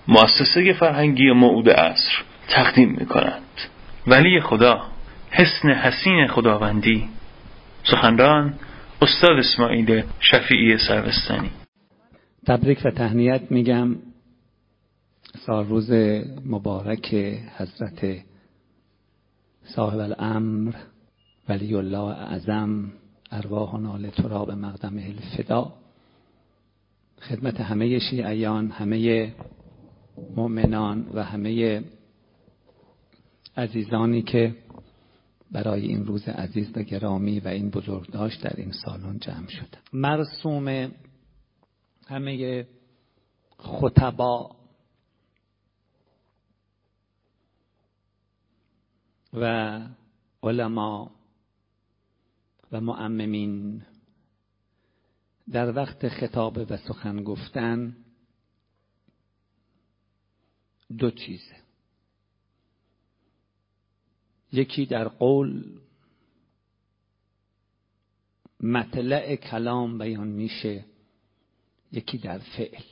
مؤسسه فرهنگی موعود عصر تقدیم می‌کند. ولی خدا، حسن حسین خداوندی. سخنران استاد اسماعیل شفیعی سروستانی. تبریک و تهنیت میگم سالروز مبارک حضرت صاحب الامر ولی الله اعظم ارواحنا لتراب مقدمه الفدا. خدمت همه شیعیان، همه مؤمنان و همه عزیزانی که برای این روز عزیز و گرامی و این بزرگداشت در این سالن جمع شد. مرسوم همه خطبا و علما و معممین در وقت خطاب و سخن گفتن دو چیزه. یکی در قول مطلع کلام بیان میشه، یکی در فعل.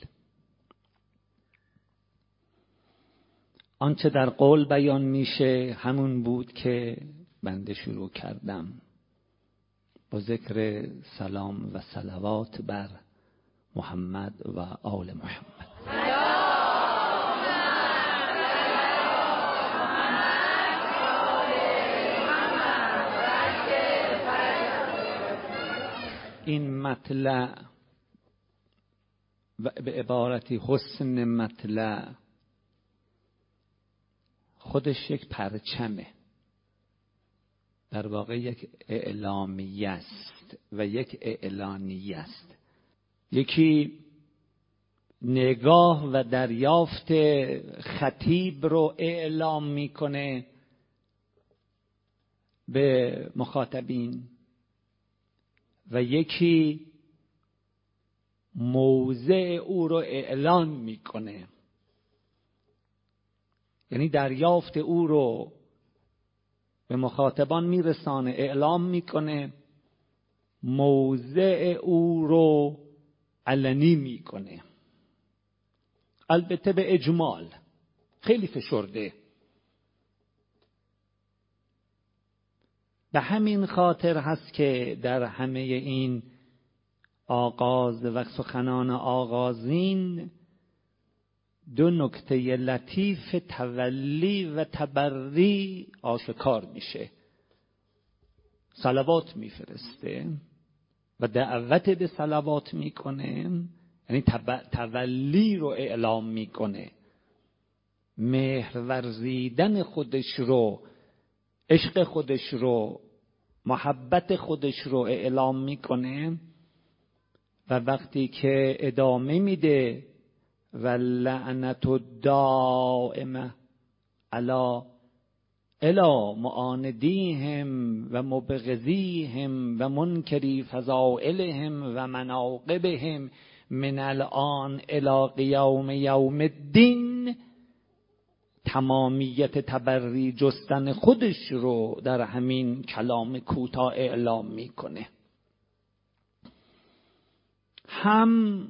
آنچه در قول بیان میشه همون بود که بنده شروع کردم با ذکر سلام و صلوات بر محمد و آل محمد. این مطلع و به عبارتی حسن مطلع خودش یک پرچمه، در واقع یک اعلامیه است و یک اعلانیه است. یکی نگاه و دریافت خطیب رو اعلام میکنه به مخاطبین و یکی موضع او رو اعلان میکنه، یعنی دریافت او رو به مخاطبان میرسانه، اعلام میکنه، موضع او رو علنی میکنه، البته به اجمال، خیلی فشرده. به همین خاطر هست که در همه این آغاز و سخنان آغازین دو نکته لطیف تولی و تبری آشکار میشه. صلوات میفرسته و دعوت به صلوات میکنه، یعنی تولی رو اعلام میکنه، مهر ورزیدن خودش رو، عشق خودش رو، محبت خودش رو اعلام میکنه. و وقتی که ادامه میده و لعنت الدائمه الی معاندیهم و مبغضیهم و منکری فضائلهم و مناقبهم من الان الی قیام یوم الدین، تمامیت تبری جستن خودش رو در همین کلام کوتاه اعلام میکنه. هم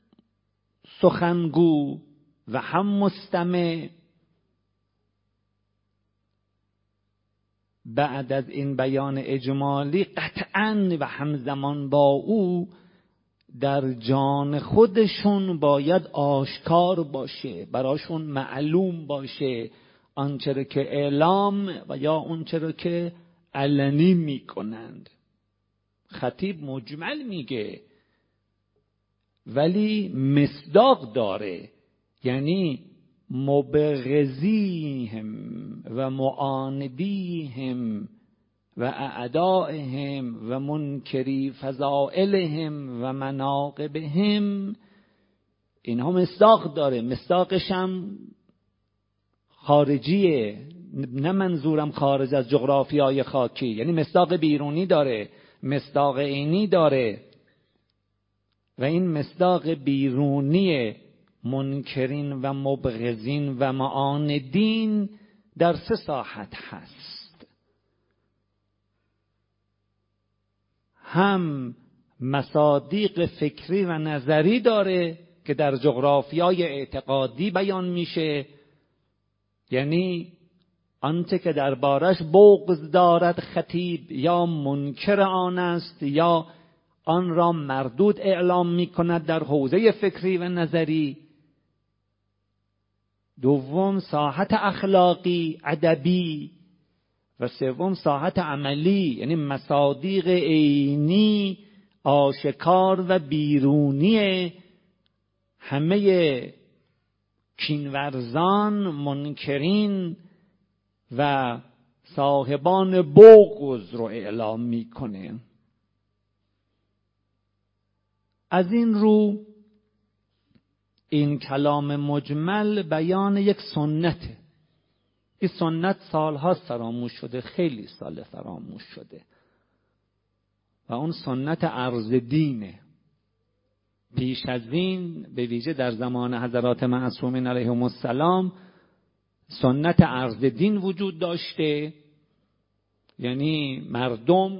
سخنگو و هم مستمع بعد از این بیان اجمالی قطعاً و همزمان با او در جان خودشون باید آشکار باشه، براشون معلوم باشه آنچه که اعلام و یا آنچه که علنی میکنند. خطیب مجمل میگه ولی مصداق داره، یعنی مبغضیهم و معاندیهم و اعدائهم و منکری فضائلهم و مناقبهم، اینها مصداق داره. مصداقش هم خارجیه، نه منظورم خارج از جغرافیای خاکی، یعنی مصداق بیرونی داره، مصداق عینی داره. و این مصداق بیرونی منکرین و مبغضین و معاندین در سه ساحت هست. هم مصادیق فکری و نظری داره که در جغرافیای اعتقادی بیان میشه، یعنی آنچه که دربارش بغض دارد خطیب یا منکر آن است یا آن را مردود اعلام میکند در حوزه فکری و نظری. دوم ساحت اخلاقی ادبی و سوم ساحت عملی، یعنی مصادیق عینی آشکار و بیرونی همه کینورزان، منکرین و صاحبان بغض رو اعلام میکنه. از این رو این کلام مجمل بیان یک سنته. این سنت سالها فراموش شده، خیلی سال فراموش شده و اون سنت عرض دینه. پیش از این به ویژه در زمان حضرات معصومین علیهم السلام سنت عرض دین وجود داشته، یعنی مردم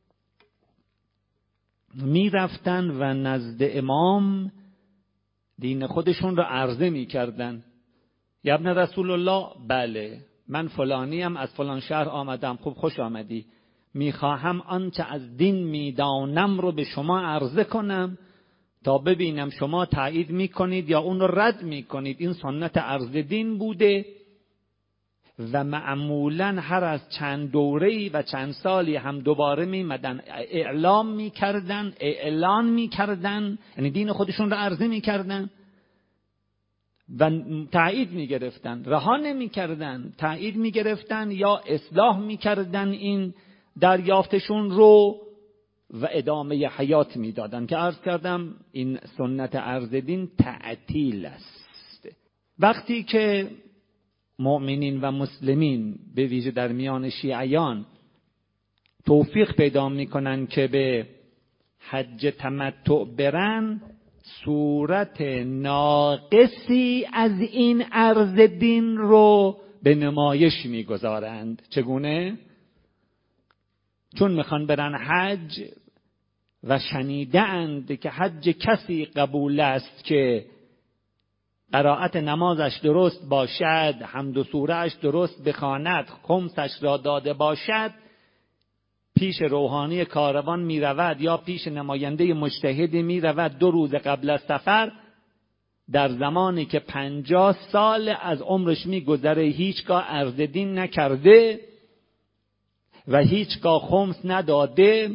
می رفتن و نزد امام دین خودشون رو عرضه می کردن. یا ابن رسول الله، بله من فلانیم، از فلان شهر آمدم، خوب خوش آمدی، میخواهم آنچه از دین میدانم رو به شما عرضه کنم تا ببینم شما تایید میکنید یا اون رو رد میکنید. این سنت عرض دین بوده و معمولا هر از چند دوره‌ای و چند سالی هم دوباره میمدن اعلام میکردن، اعلان میکردن، یعنی دین خودشون رو عرضه میکردن و تایید میگرفتن، رها نمیکردن، تایید میگرفتن یا اصلاح میکردن این دریافتشون رو و ادامه حیات میدادن که عرض کردم این سنت عرض دین تعطیل است. وقتی که مؤمنین و مسلمین به ویژه در میان شیعیان توفیق پیدا میکنن که به حج تمتع برن، صورت ناقصی از این عرض دین رو به نمایش میگذارند. چگونه؟ چون میخوان برن حج و شنیده اند که حج کسی قبول است که قرائت نمازش درست باشد، حمد و سورهش درست بخواند، خمسش را داده باشد، پیش روحانی کاروان می رود یا پیش نماینده مجتهدی می رود 2 روز قبل از سفر، در زمانی که 50 سال از عمرش می گذره هیچگاه عرض دین نکرده و هیچگاه خمس نداده،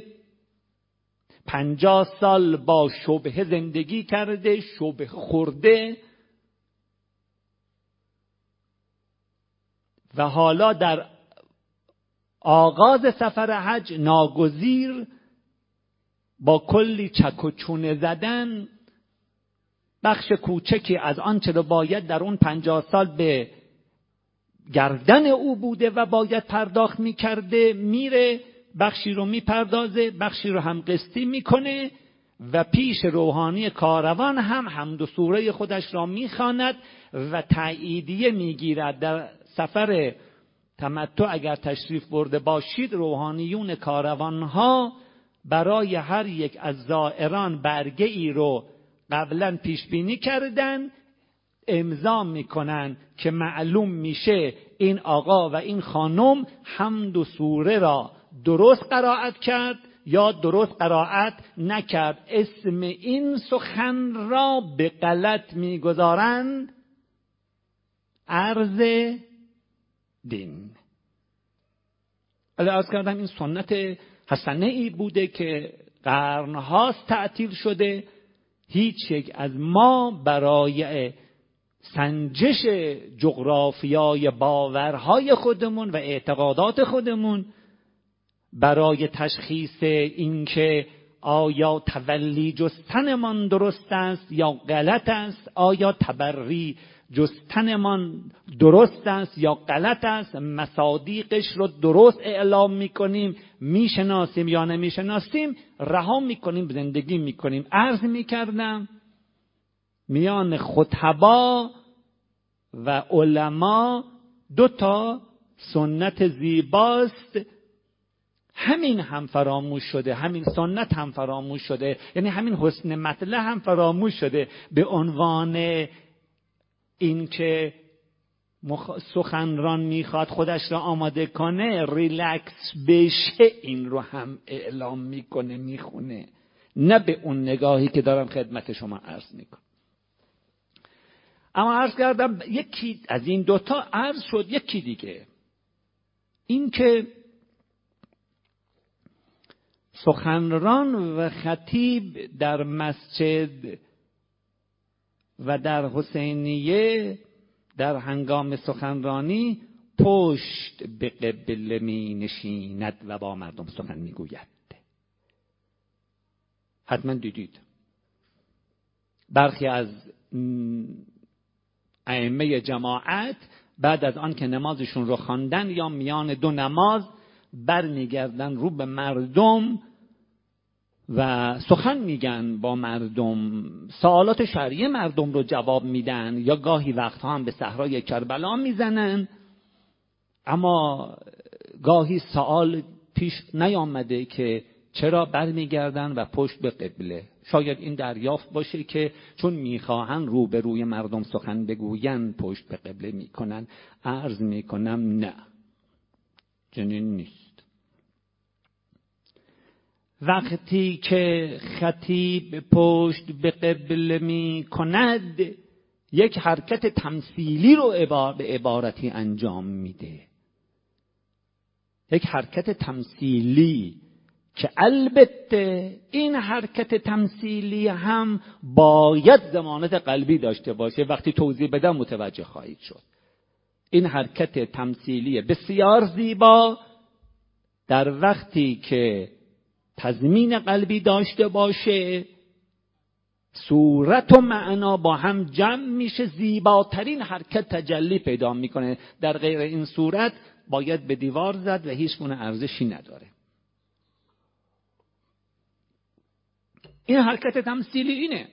50 سال با شبهه زندگی کرده، شبهه خورده و حالا در آغاز سفر حج ناگزیر با کلی چک و چونه زدن بخش کوچکی از آنچه رو باید در اون 50 سال به گردن او بوده و باید پرداخت میکرده میره، بخشی رو میپردازه، بخشی رو هم قسطی میکنه و پیش روحانی کاروان هم حمد و سوره خودش را میخواند و تاییدیه میگیرد. در سفر تمتع اگر تشریف برده باشید، روحانیون کاروان ها برای هر یک از زائران برگه ای رو قبلا پیش بینی کردن، امضا میکنن که معلوم میشه این آقا و این خانم حمد و سوره را درست قرائت کرد یا درست قرائت نکرد. اسم این سخن را به غلط میگذارند عرض دین. عرض کردم این سنت حسنه ای بوده که قرنهاست تعطیل شده. هیچ یک از ما برای سنجش جغرافیای باورهای خودمون و اعتقادات خودمون، برای تشخیص اینکه آیا تولی جستنمان درست است یا غلط است، آیا تبری جستنمان درست است یا غلط است، مصادیقش رو درست اعلام میکنیم، میشناسیم یا نمیشناسیم، رها میکنیم، زندگی میکنیم. عرض میکردم میان خطبا و علما 2 سنت زیباست همین هم فراموش شده، همین سنت هم فراموش شده، یعنی همین حسن مطلع هم فراموش شده. به عنوان این که سخنران میخواد خودش را آماده کنه، ریلکس بشه، این رو هم اعلام میکنه، میخونه، نه به اون نگاهی که دارم خدمت شما عرض میکنم. اما عرض کردم یکی از این دوتا عرض شد. یکی دیگه این که سخنران و خطیب در مسجد و در حسینیه در هنگام سخنرانی پشت به قبله می نشیند و با مردم سخن می گوید. حتما دیدید برخی از ائمه جماعت بعد از آن که نمازشون رو خواندن یا میان دو نماز برمیگردن رو به مردم و سخن میگن با مردم، سوالات شرعی مردم رو جواب میدن، یا گاهی وقتها هم به صحرای کربلا میزنن. اما گاهی سوال پیش نیامده که چرا برمیگردن و پشت به قبله. شاید این دریافت باشه که چون میخواهن رو به روی مردم سخن بگوین پشت به قبله میکنن. عرض میکنم نه، چنین نیست. وقتی که خطیب پشت به قبله می کند یک حرکت تمثیلی رو به عبارتی انجام میده. یک حرکت تمثیلی که البته این حرکت تمثیلی هم باید ضمانت قلبی داشته باشه. وقتی توضیح بدم متوجه خواهید شد. این حرکت تمثیلی بسیار زیبا در وقتی که تضمین قلبی داشته باشه، صورت و معنا با هم جمع میشه، زیباترین حرکت تجلی پیدا میکنه. در غیر این صورت باید به دیوار زد و هیچ گونه ارزشی نداره. این حرکت تمثیلی اینه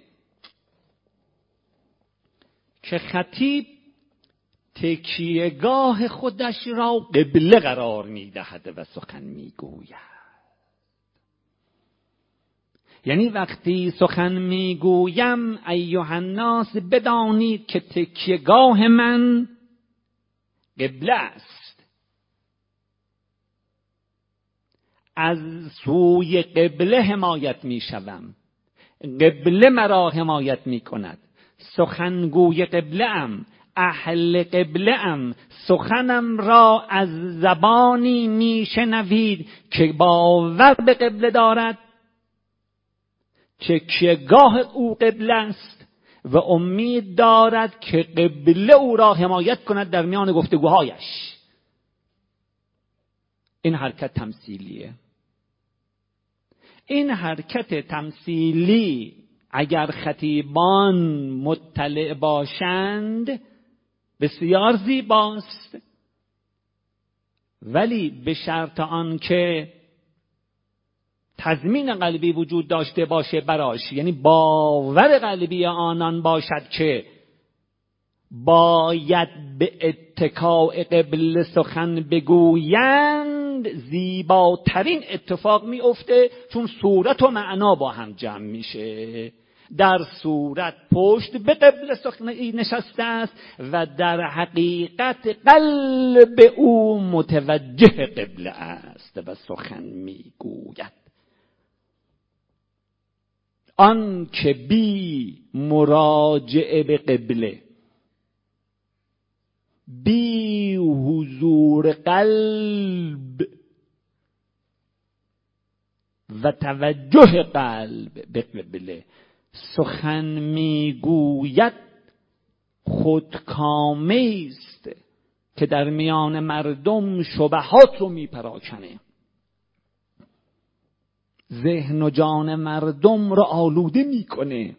که خطیب تکیهگاه خودش را قبله قرار میدهد و سخن میگوید. یعنی وقتی سخن میگویم ایها الناس بدانید که تکیهگاه من قبله است. از سوی قبله حمایت میشوم، قبله مرا حمایت میکند. سخنگوی قبله ام، اهل قبله ام. سخنم را از زبانی میشنوید که باور به قبله دارد، تکیهگاه او قبله است و امید دارد که قبله او را حمایت کند در میان گفتگوهایش. این حرکت تمثیلیه. این حرکت تمثیلی اگر خطیبان مطلع باشند بسیار زیباست، ولی به شرط آن که تضمین قلبی وجود داشته باشه براش، یعنی باور قلبی آنان باشد که باید به اتکاء قبله سخن بگویند، زیباترین اتفاق میفته چون صورت و معنا با هم جمع میشه. در صورت پشت به قبله سخنی نشسته است و در حقیقت قلب او متوجه قبله است و سخن میگوید. آن که بی مراجعه به قبله، بی حضور قلب و توجه قلب به قبله سخن میگوید، خودکامه است که در میان مردم شبهات رو میپراکنه، ذهن و جان مردم رو آلوده میکنه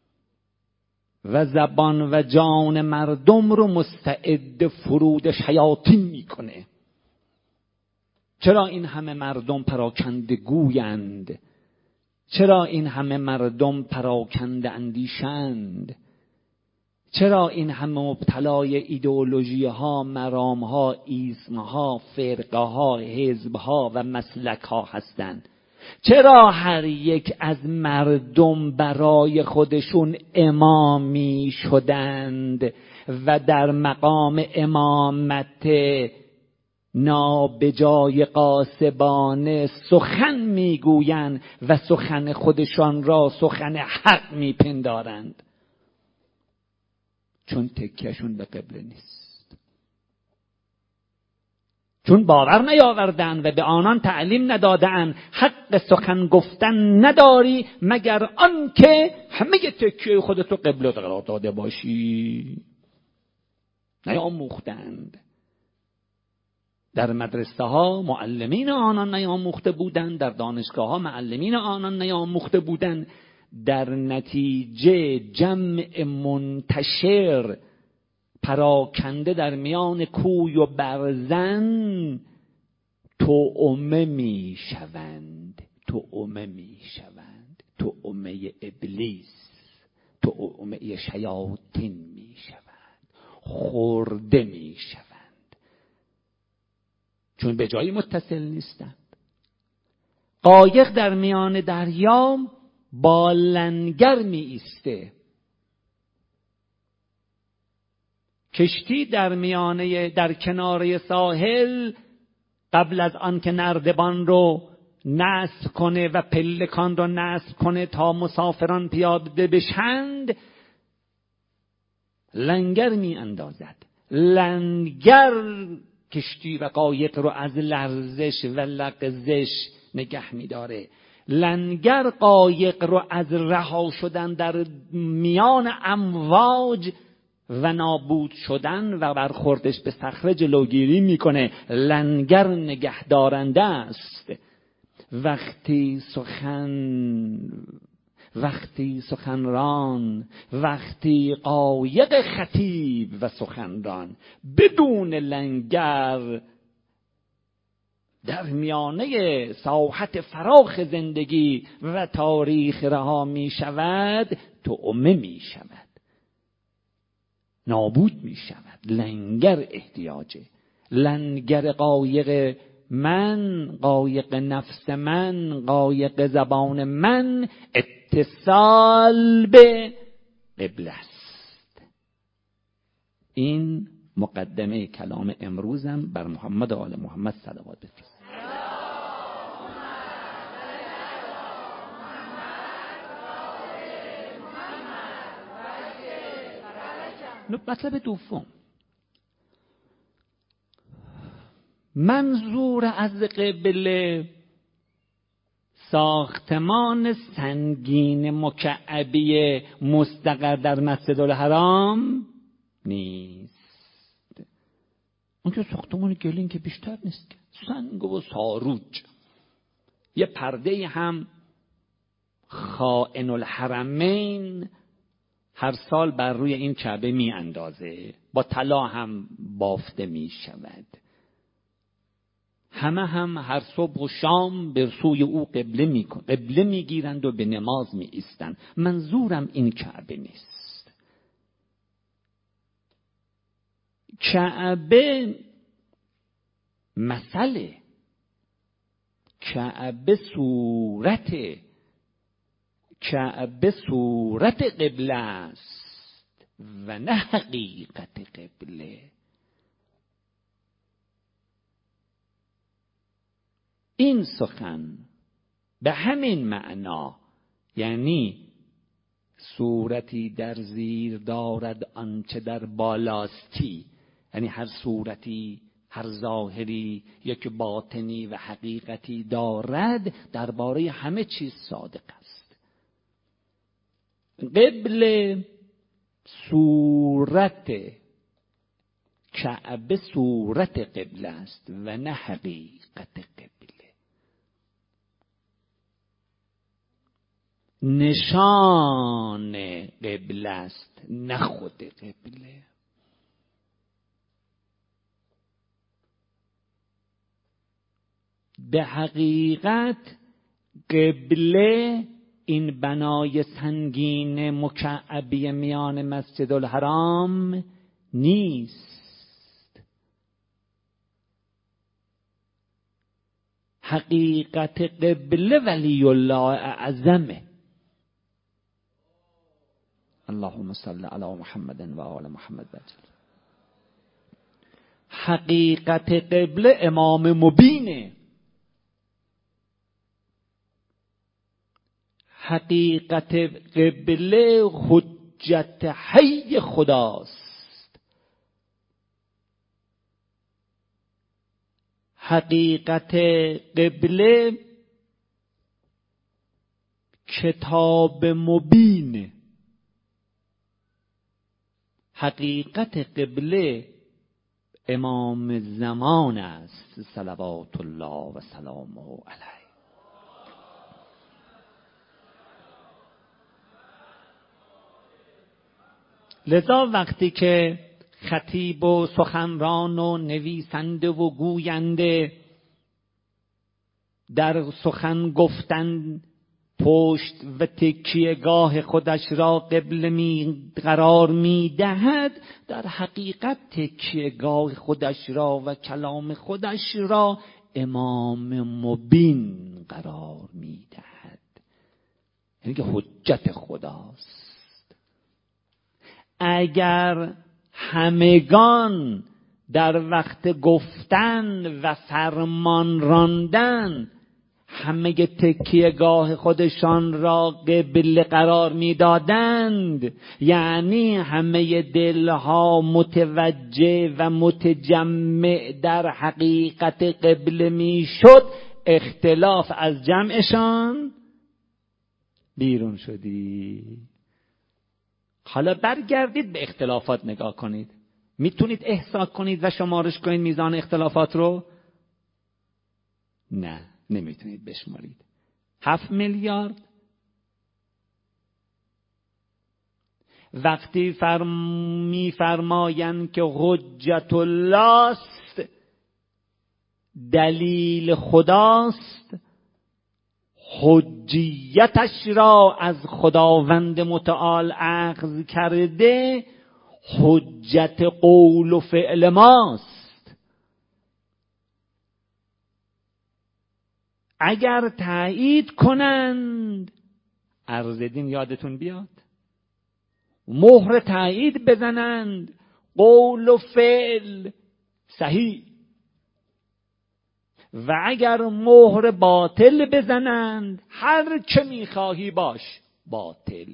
و زبان و جان مردم رو مستعد فرود شیاطین میکنه. چرا این همه مردم پراکنده گویند؟ چرا این همه مردم پراکنده اندیشند؟ چرا این همه مبتلای ایدئولوژی ها، مرام ها، ایسم ها، فرقه ها، حزب ها و مسلک ها هستند؟ چرا هر یک از مردم برای خودشون امامی شدند و در مقام امامت نابجای قاسبانه سخن میگویند و سخن خودشان را سخن حق میپندارند؟ چون تکیهشون به قبله نیست، چون باور نیاوردند و به آنان تعلیم ندادند حق سخن گفتن نداری مگر آنکه همه تکیه خودتو قبله قرار داده باشی. نیاموختند. در مدرسه ها معلمین آنان نیاموخته بودند، در دانشگاه ها معلمین آنان نیاموخته بودند. در نتیجه جمع منتشر پراکنده در میان کوی و برزن توأمه می شوند، توأمه می شوند، توأمه ابلیس، توأمه شیاطین می شوند، خورده می شوند، چون به جایی متصل نیستند. قایق در میان دریا با لنگر می ایسته، کشتی در کناره ساحل قبل از آن که نردبان رو نصب کنه و پلکان رو نصب کنه تا مسافران پیاده بشند، لنگر می اندازد. لنگر کشتی و قایق رو از لرزش و لغزش نگه می داره. لنگر قایق رو از رها شدن در میان امواج و نابود شدن و برخوردش به صخره جلوگیری میکنه. لنگر نگهدارنده است. وقتی سخنران، وقتی قایق خطیب و سخنران بدون لنگر در میانه ساحت فراخ زندگی و تاریخ رها می شود، توأمه می شود، نابود می شود. لنگر احتیاجه. لنگر قایق من، قایق نفس من، قایق زبان من اتصال به قبله است. این مقدمه کلام امروزم بر محمد و آل محمد صلوات بفرست. مطلب دوم، منظور از قبله ساختمان سنگین مکعبی مستقر در مسجد الحرام نیست. اون که ساختمان گلین که بیشتر نیست، سنگ و ساروج. یه پرده هم خائن الحرمین هر سال بر روی این کعبه می اندازه، با طلا هم بافته می شود. همه هم هر صبح و شام بر سوی او قبله می گیرند و به نماز می ایستند. منظورم این کعبه نیست. کعبه مثله، کعبه صورت قبله است و نه حقیقت قبله. این سخن به همین معنا، یعنی صورتی در زیر دارد آنچه در بالاستی، یعنی هر صورتی، هر ظاهری یک باطنی و حقیقتی دارد، درباره همه چیز صادق است. قبله صورت کعبه صورت قبله است و نه حقیقت قبله. نشان قبله است نه خود قبله. به حقیقت قبله این بنای سنگین مکعبی میان مسجد الحرام نیست. حقیقت قبله ولی الله اعظمه. اللهم صل علی محمد و آل محمد بجل. حقیقت قبله امام مبینه. حقیقت قبله حجت حی خداست. حقیقت قبله کتاب مبینه. حقیقت قبله امام زمان است صلوات الله و سلامه علیه. لذا وقتی که خطیب و سخنران و نویسنده و گوینده در سخن گفتن پشت و تکیهگاه خودش را قبله قرار می دهد، در حقیقت تکیهگاه خودش را و کلام خودش را امام مبین قرار می دهد. یعنی که حجت خداست. اگر همگان در وقت گفتن و فرمان راندن همه تکیهگاه خودشان را قبله قرار میدادند، یعنی همه دلها متوجه و متجمع در حقیقت قبله میشد، اختلاف از جمعشان بیرون شدی. حالا برگردید به اختلافات نگاه کنید. میتونید احصا کنید و شمارش کنید میزان اختلافات رو؟ نه، نمیتونید بشمارید. 7 میلیارد. وقتی میفرمایند که حجت الله است، دلیل خداست، حجیتش را از خداوند متعال اخذ کرده، حجت قول و فعل ماست. اگر تایید کنند، عرض دین یادتون بیاد، مهر تایید بزنند، قول و فعل صحیح، و اگر مهر باطل بزنند، هر چه میخواهی باش، باطل.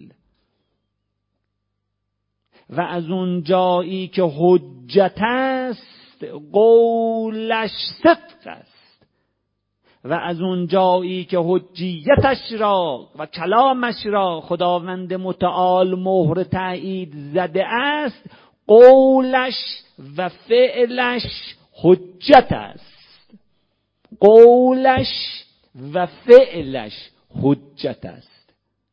و از اون جایی که حجت است، قولش صدق است، و از اون جایی که حجیتش را و کلامش را خداوند متعال مهر تایید زده است، قولش و فعلش حجت است. قولش و فعلش حجت است.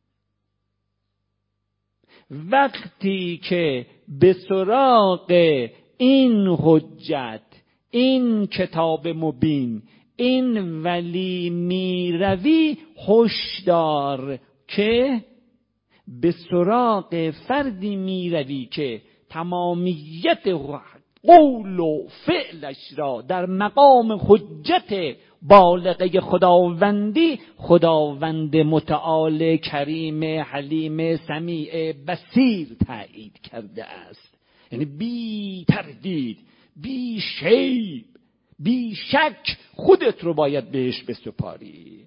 وقتی که به سراغ این حجت، این کتاب مبین، این ولی میروی، هشدار که به سراغ فردی میروی که تمامیت قول و فعلش را در مقام حجت بالغه خداوندی، خداوند متعال کریم حلیم سمیع بصیر تایید کرده است. یعنی بی تردید، بی شیب، بی شک خودت رو باید بهش بسپاری.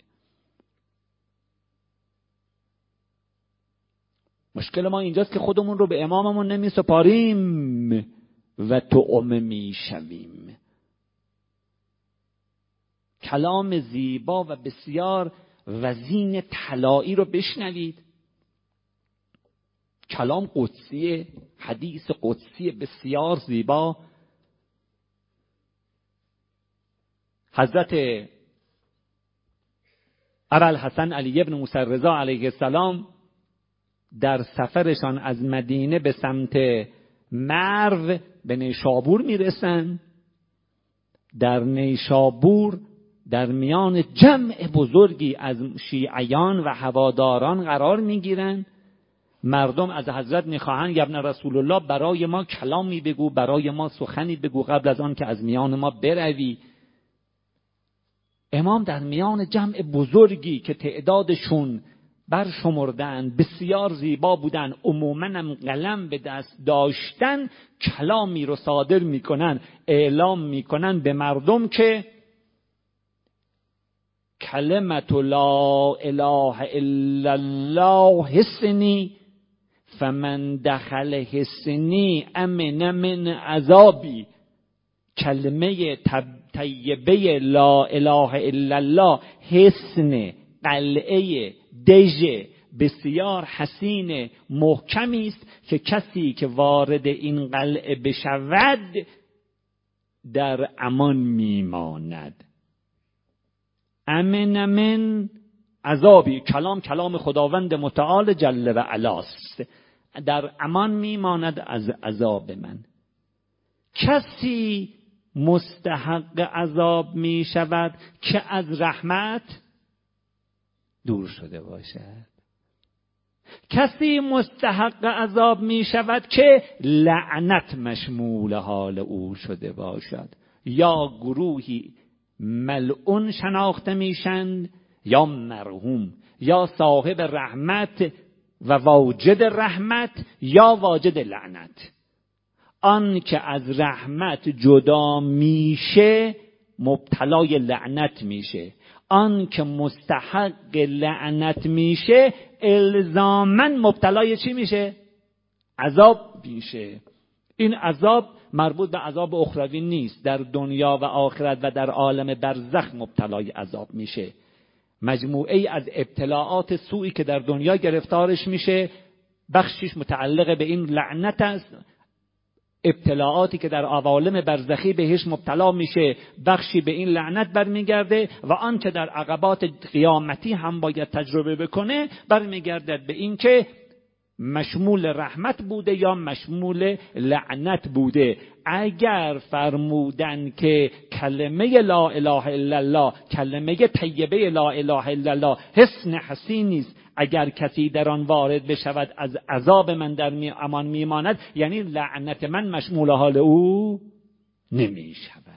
مشکل ما اینجاست که خودمون رو به اماممون نمی سپاریم و توأم می شویم. کلام زیبا و بسیار وزین طلایی رو بشنوید. کلام قدسی، حدیث قدسی بسیار زیبا. حضرت ابوالحسن علی ابن موسی رضا علیه السلام در سفرشان از مدینه به سمت مرو به نیشابور میرسن. در نیشابور در میان جمع بزرگی از شیعیان و هواداران قرار میگیرن. مردم از حضرت میخواهند ابن رسول الله برای ما کلامی بگو، برای ما سخنی بگو قبل از آن که از میان ما بروی. امام در میان جمع بزرگی که تعدادشون برشمردن، بسیار زیبا بودن، عموماً هم قلم به دست داشتن، کلامی رو صادر میکنن، اعلام میکنن به مردم که کلمت لا اله الا الله حسنی فمن دخل حسنی امن من عذابی. کلمه طیبه لا اله الا الله حسن، قلعه، دژ بسیار حسین محکمی است که کسی که وارد این قلعه بشود در امان میماند. امن من عذابی، کلام خداوند متعال جل و علاست، در امان میماند از عذاب من. کسی مستحق عذاب می شود که از رحمت دور شده باشد. کسی مستحق عذاب می شود که لعنت مشمول حال او شده باشد. یا گروهی ملعون شناخته میشند، یا مرحوم، یا صاحب رحمت و واجد رحمت، یا واجد لعنت. آن که از رحمت جدا میشه مبتلای لعنت میشه. آن که مستحق لعنت میشه الزاماً مبتلای چی میشه؟ عذاب میشه. این عذاب مربوط به عذاب اخروی نیست، در دنیا و آخرت و در عالم برزخ مبتلای عذاب میشه. مجموعه از ابتلاعات سوئی که در دنیا گرفتارش میشه، بخشش متعلق به این لعنت است. ابتلاعاتی که در عوالم برزخی بهش مبتلا میشه، بخشی به این لعنت برمیگرده و آنچه در عقبات قیامتی هم باید تجربه بکنه برمیگردد به این که مشمول رحمت بوده یا مشمول لعنت بوده. اگر فرمودن که کلمه لا اله الا الله، کلمه طیبه لا اله الا الله حسن حسینی است، اگر کسی در آن وارد بشود از عذاب من در امان میماند، یعنی لعنت من مشمول حال او نمی شود.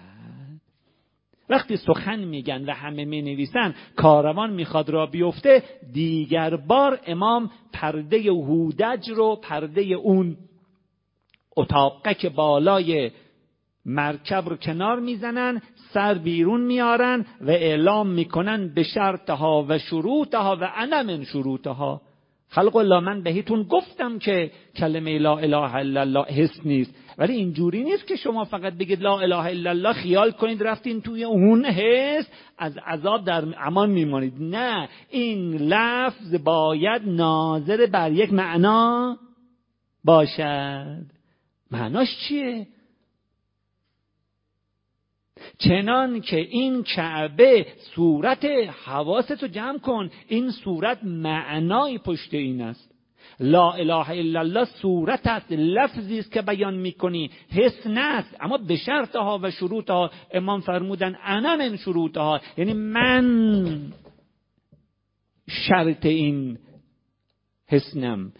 وقتی سخن میگن و همه می نویسن کاروان میخواد را بیفته، دیگر بار امام پرده هودج رو، پرده اون اتاقه که بالای مرکب رو کنار میزنن، سر بیرون میارن و اعلام میکنن به شرطها و شروطها و انا من شروطها. خلق الله، من بهتون گفتم که کلمه لا اله الا الله حس نیست، ولی اینجوری نیست که شما فقط بگید لا اله الا الله خیال کنید رفتین توی اون حس از عذاب در امان میمانید. نه، این لفظ باید ناظر بر یک معنا باشد. معناش چیه؟ چنان که این کعبه صورت، حواستو جمع کن، این صورت معنای پشت این است. لا اله الا الله صورت است، لفظی است که بیان میکنی، حس نیست. اما به شرطها و شروطها امام فرمودن انا من شروطها، یعنی من شرط این حسنم.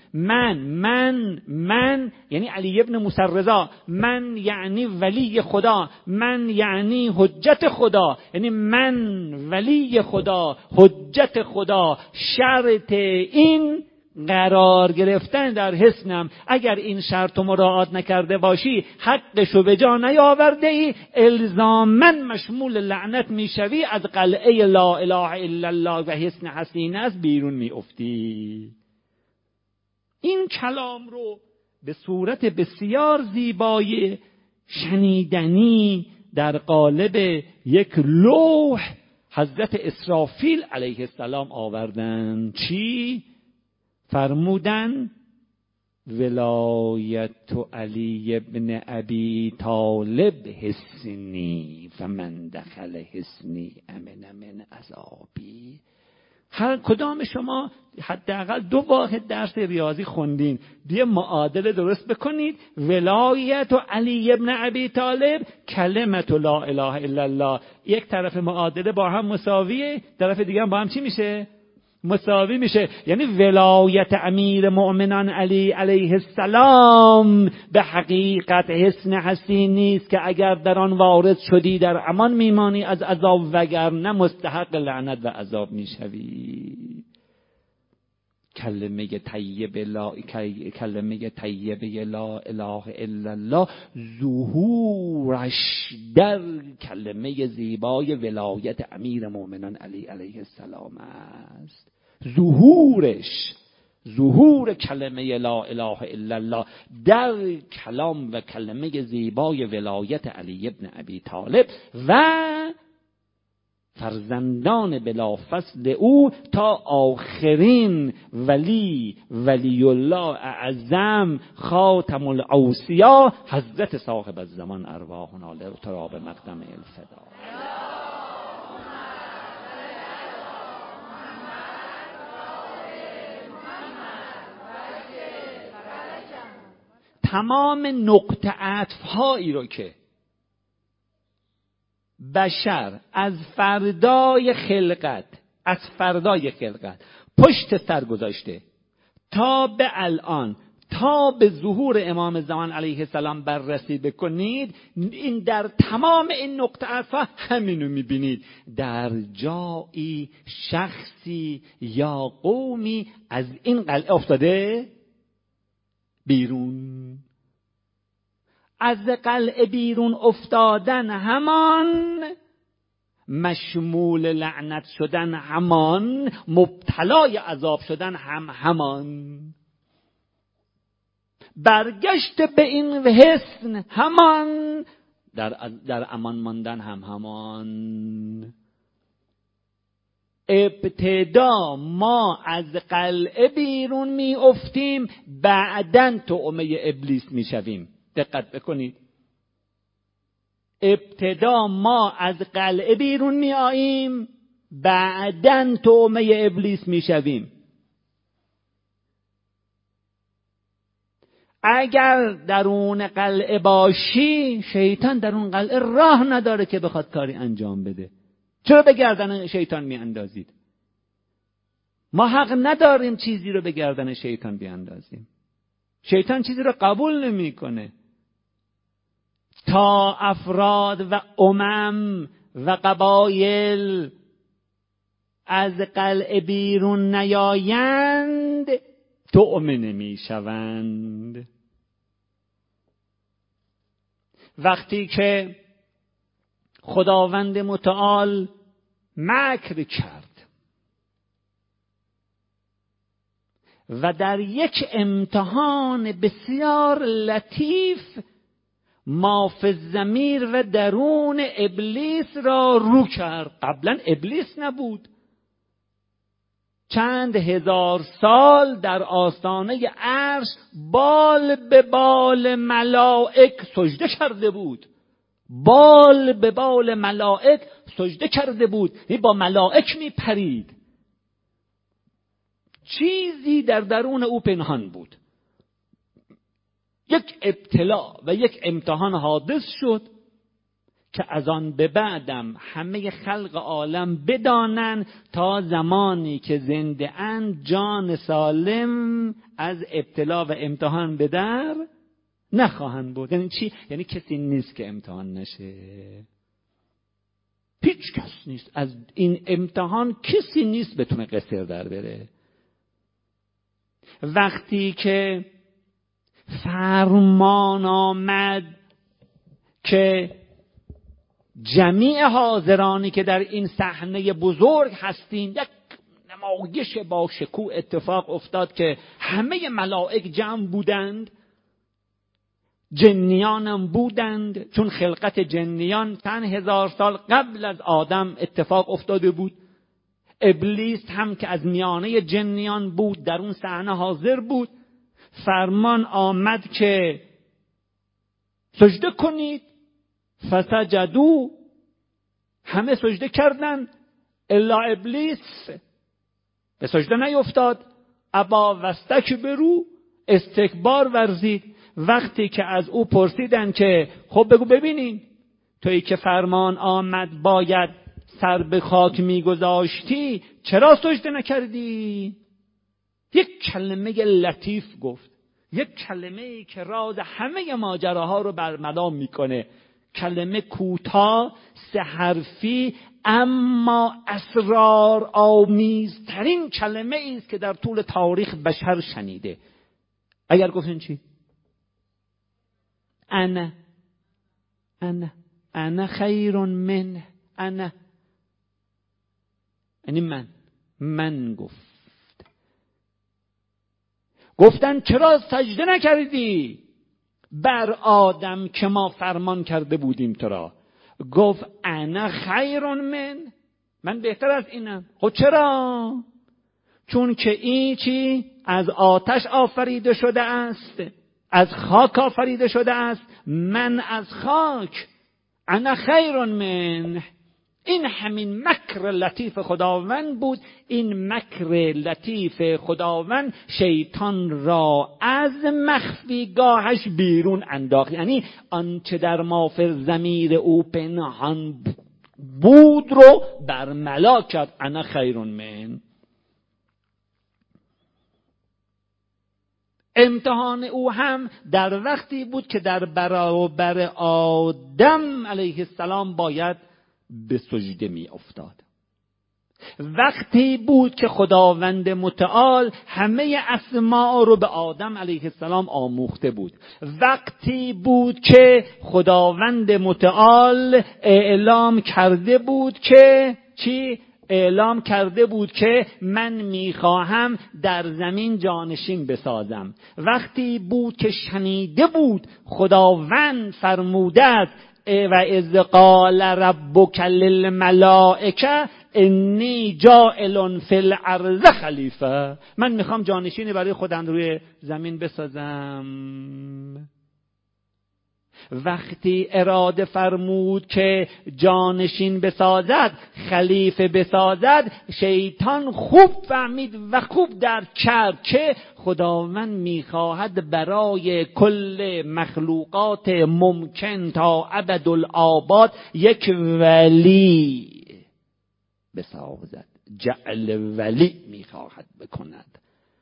من یعنی علی ابن موسی رضا، من یعنی ولی خدا، من یعنی حجت خدا، یعنی من ولی خدا، حجت خدا. شرط این قرار گرفتن در حسنم. اگر این شرط رو مراعات نکرده باشی، حقشو به جا نیاورده ای، الزاماً مشمول لعنت میشوی، از قلعه لا اله الا الله و حسن حسین از بیرون میافتی. این کلام رو به صورت بسیار زیبای شنیدنی در قالب یک لوح حضرت اسرافیل علیه السلام آوردن. چی؟ فرمودن ولایت علی ابن ابی طالب حسنی فمن دخل حسنی امن من عذابی. هر کدام شما حداقل 2 واحد درس ریاضی خوندین، یه معادله درست بکنید. ولایت و علی ابن ابی طالب کلمت لا اله الا الله، یک طرف معادله با هم مساویه، طرف دیگه هم با هم چی میشه؟ مساوی میشه. یعنی ولایت امیر مؤمنان علی علیه السلام به حقیقت حصن حسین نیست که اگر در آن وارد شدی در امان میمانی از عذاب، وگرنه مستحق لعنت و عذاب میشوی. کلمه طیبه لا اله الا الله ظهورش در کلمه زیبای ولایت امیر مؤمنان علی علیه السلام است. ظهور کلمه لا اله الا الله در کلام و کلمه زیبای ولایت علی ابن ابی طالب و فرزندان بلافصل او تا آخرین ولی الله اعظم خاتم الاوصیا حضرت صاحب الزمان ارواحنا لتراب مقدم الفدا. تمام نقطه عطف هایی رو که بشر از فردای خلقت پشت سر گذاشته تا به الان، تا به ظهور امام زمان علیه السلام بررسی بکنید، این در تمام این نقطه عطف همینو میبینید. در جایی شخصی یا قومی از این قلعه افتاده بیرون. از قلعه بیرون افتادن همان، مشمول لعنت شدن همان، مبتلای عذاب شدن همان، برگشت به این حصن همان، در امان ماندن همان. ابتدا ما از قلعه بیرون می افتیم، بعداً طعمه ابلیس می شویم. دقت بکنید، ابتدا ما از قلعه بیرون می آییم، بعداً طعمه ابلیس می شویم. اگر درون قلعه باشی، شیطان در اون قلعه راه نداره که بخواد کاری انجام بده. چرا به گردن شیطان می اندازید؟ ما حق نداریم چیزی رو به گردن شیطان بیاندازیم. شیطان چیزی رو قبول نمی کنه. تا افراد و امم و قبایل از قلعه بیرون نیایند، طعمه نمی شوند. وقتی که خداوند متعال مکر کرد و در یک امتحان بسیار لطیف ما فی الضمیر و درون ابلیس را رو کرد. قبلا ابلیس نبود، چند هزار سال در آستانه عرش بال به بال ملائک سجده کرده بود. بال به بال ملائک سجده کرده بود، با ملائک می پرید. چیزی در درون او پنهان بود. یک ابتلا و یک امتحان حادث شد که از آن به بعدم همه خلق عالم بدانند تا زمانی که زنده اند جان سالم از ابتلا و امتحان به در نخواهند بود. یعنی چی؟ یعنی کسی نیست که امتحان نشه. هیچ کس نیست از این امتحان، کسی نیست بتونه قصر در بره. وقتی که فرمان آمد که جمیع حاضرانی که در این صحنه بزرگ هستین، یک نمایش با شکوه اتفاق افتاد که همه ملائک جمع بودند، جنیانم بودند، چون خلقت جنیان چند هزار سال قبل از آدم اتفاق افتاده بود. ابلیس هم که از میانه جنیان بود در اون صحنه حاضر بود. فرمان آمد که سجده کنید، فسجدوا، همه سجده کردند الا ابلیس. به سجده نیفتاد. ابا واستکبروا، استکبار ورزید. وقتی که از او پرسیدن که خب بگو ببینیم، تویی که فرمان آمد باید سر به خاک میگذاشتی، چرا سجده نکردی؟ یک کلمه لطیف گفت، یک کلمه‌ای که راز همه ماجراها رو برملا میکنه. کلمه کوتاه، سه حرفی، اما اسرار آمیزترین کلمه ای است که در طول تاریخ بشر شنیده. اگر گفتین چی؟ انا خیر من، انا، یعنی من گفتن چرا سجده نکردی بر آدم که ما فرمان کرده بودیم تو را؟ گفت انا خیر من بهتر از اینم. خب چرا؟ چون که این چی از آتش آفریده شده است، از خاک آفریده شده است، من از خاک. انا خیر من. این همین مکر لطیف خداوند بود. این مکر لطیف خداوند شیطان را از مخفیگاهش بیرون انداخت. یعنی آنچه در مافر ضمیر او پنهان بود رو برملا کرد. انا خیر من. امتحان او هم در وقتی بود که در برابر آدم علیه السلام باید به سجده می افتاد. وقتی بود که خداوند متعال همه اسماء رو به آدم علیه السلام آموخته بود. وقتی بود که خداوند متعال اعلام کرده بود که چی؟ اعلام کرده بود که من میخواهم در زمین جانشین بسازم. وقتی بود که شنیده بود خداوند فرموده است و اذ قال ربک للملائکه انی جاعل فی الارض خلیفه، من میخوام جانشینی برای خودم روی زمین بسازم. وقتی اراده فرمود که جانشین بسازد، خلیفه بسازد، شیطان خوب فهمید و خوب درک کرد که خداوند میخواهد برای کل مخلوقات ممکن تا ابدالآباد یک ولی بسازد. جعل ولی میخواهد بکند،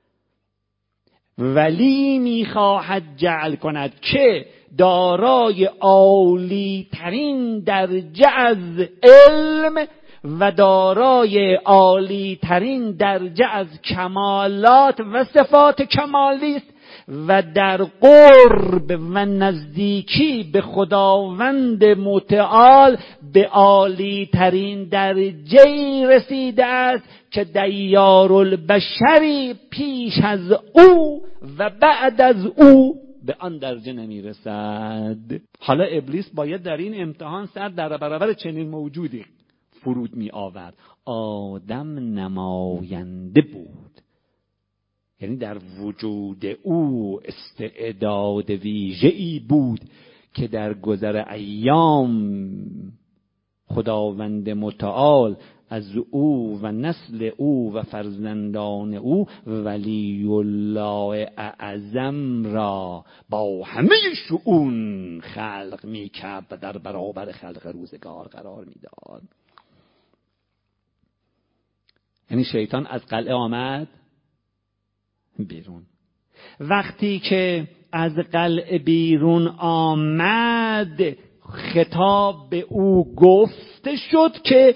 ولی میخواهد جعل کند که دارای عالی ترین درجه از علم و دارای عالی ترین درجه از کمالات و صفات کمالی است و در قرب و نزدیکی به خداوند متعال به عالی ترین درجه رسیده است که دیار البشری پیش از او و بعد از او به آن درجه نمیرسد. حالا ابلیس باید در این امتحان سر در برابر چنین موجودی فرود می آورد. آدم نماینده بود، یعنی در وجود او استعداد ویژه‌ای بود که در گذر ایام خداوند متعال از او و نسل او و فرزندان او ولی الله اعظم را با همه شؤون خلق می‌کرد و در برابر خلق روزگار قرار می‌داد. یعنی شیطان از قلعه آمد بیرون. وقتی که از قلعه بیرون آمد، خطاب به او گفته شد که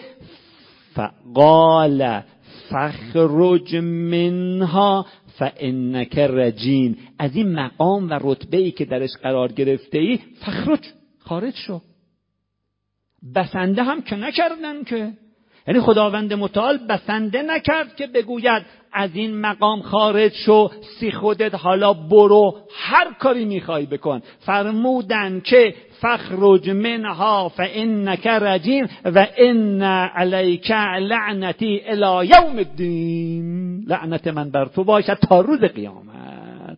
فقال فخرج منها فانک رجیم. از این مقام و رتبه‌ای که درش قرار گرفته ای فخرج، خارج شو. بسنده هم که نکردن که، یعنی خداوند متعال بسنده نکرد که بگوید از این مقام خارج شو، سی خودت حالا برو هر کاری میخوای بکن. فرمودن که فخرج منها فانک رجیم و ان علیک لعنتی الی یوم الدین. لعنت من بر تو باشد تا روز قیامت.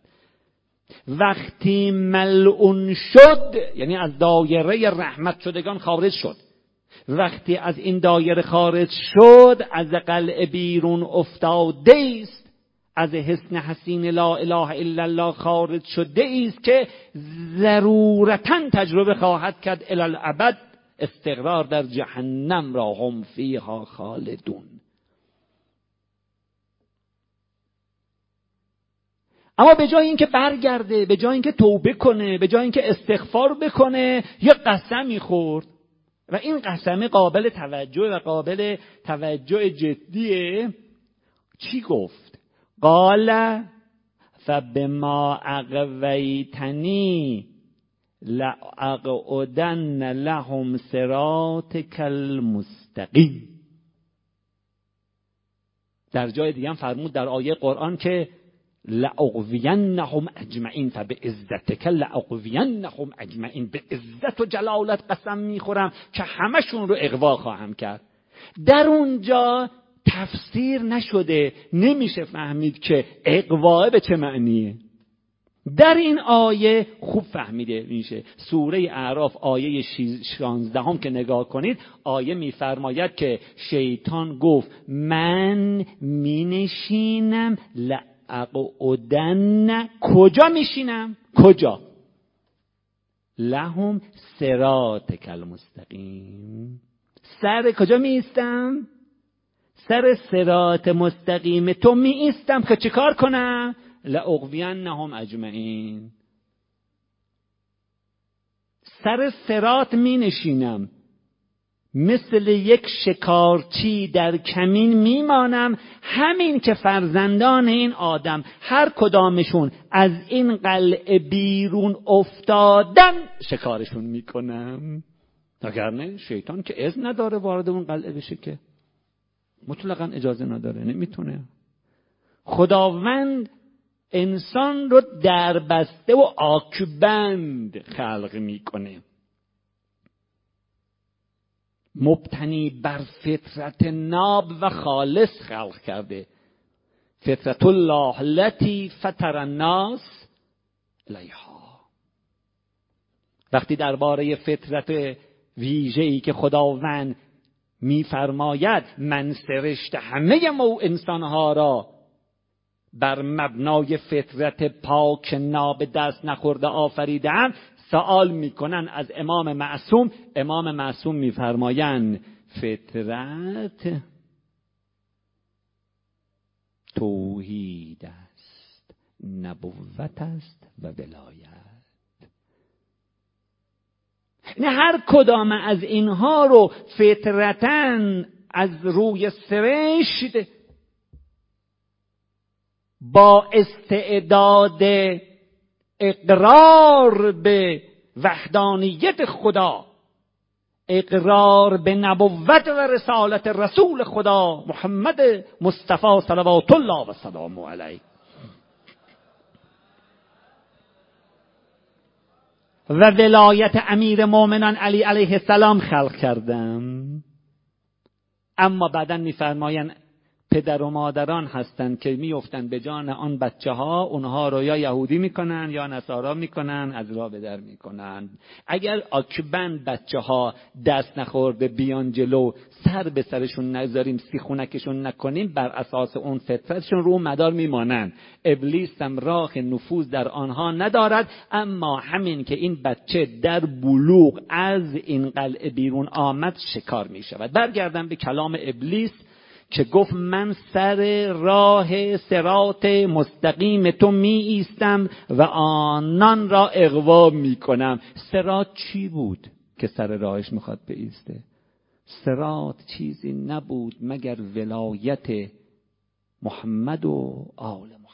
وقتی ملعون شد، یعنی از دایره رحمت شدگان خارج شد، وقتی از این دایره خارج شد، از قلعه بیرون افتاده است، از حصن حصین لا اله الا الله خارج شده است که ضرورتاً تجربه خواهد کرد الی الابد استقرار در جهنم را هم فیها خالدون. اما به جای اینکه برگرده، به جای اینکه توبه کنه، به جای اینکه استغفار بکنه، یه قسمی خورد و این قسم قابل توجه و قابل توجه جدیه. چی گفت؟ قال فبما اغویتنی لاقعدن لهم صراطک المستقیم. در جای دیگه هم فرمود در آیه قرآن که لاغوینهم اجمعین، فبعزتک لاغوینهم اجمعین، به عزت و جلالت قسم میخورم که همشون رو اغوا خواهم کرد. در اونجا تفسیر نشده، نمیشه فهمید که اغوا به چه معنیه. در این آیه خوب فهمیده میشه. سوره اعراف آیه 16 که نگاه کنید، آیه میفرماید که شیطان گفت من مینشینم لاقعدن. کجا میشینم؟ کجا؟ لهم صراطک المستقیم. سر کجا میستم؟ سر صراط مستقیم تو میستم که چیکار کنم؟ لاغوینهم اجمعین. سر صراط می نشینم، مثل یک شکارچی در کمین میمانم، همین که فرزندان این آدم هر کدامشون از این قلعه بیرون افتادن شکارشون میکنم. وگرنه شیطان که اذن نداره وارد اون قلعه بشه، که مطلقاً اجازه نداره، نمیتونه. خداوند انسان رو در بسته و آکبند خلق میکنه، مبتنی بر فطرت ناب و خالص خلق کرده. فطرت الله التي فطر الناس علیها. وقتی درباره فطرت ویژه‌ای که خداوند میفرماید من سرشت همه انسانها را بر مبنای فطرت پاک ناب دست نخورده آفریدم، سوال میکنن از امام معصوم. امام معصوم میفرمایند فطرت توحید است، نبوت است و ولایت. نه هر کدام از اینها رو فطرتاً از روی سرشت با استعداد اقرار به وحدانیت خدا، اقرار به نبوت و رسالت رسول خدا محمد مصطفی صلوات الله و سلامه علیه و ولایت امیر مومنان علی علیه السلام خلق کردم. اما بعداً می‌فرمایند پدر و مادران هستند که میافتند به جان آن بچه ها، اونها رو یا یهودی میکنن یا نصارا میکنن، از راه به در میکنن. اگر آکبند بچه ها دست نخورده بیان جلو، سر به سرشون نذاریم، سیخونکشون نکنیم، بر اساس اون فطرتشون رو مدار میمانن. ابلیس هم راه نفوذ در آنها ندارد. اما همین که این بچه در بلوغ از این قلعه بیرون آمد، شکار میشود. برگردم به کلام ابلیس که گفت من سر راه صراط مستقیم تو می ایستم و آنان را اغوا می کنم. صراط چی بود که سر راهش میخواد بایسته؟ صراط چیزی نبود مگر ولایت محمد و آل محمد.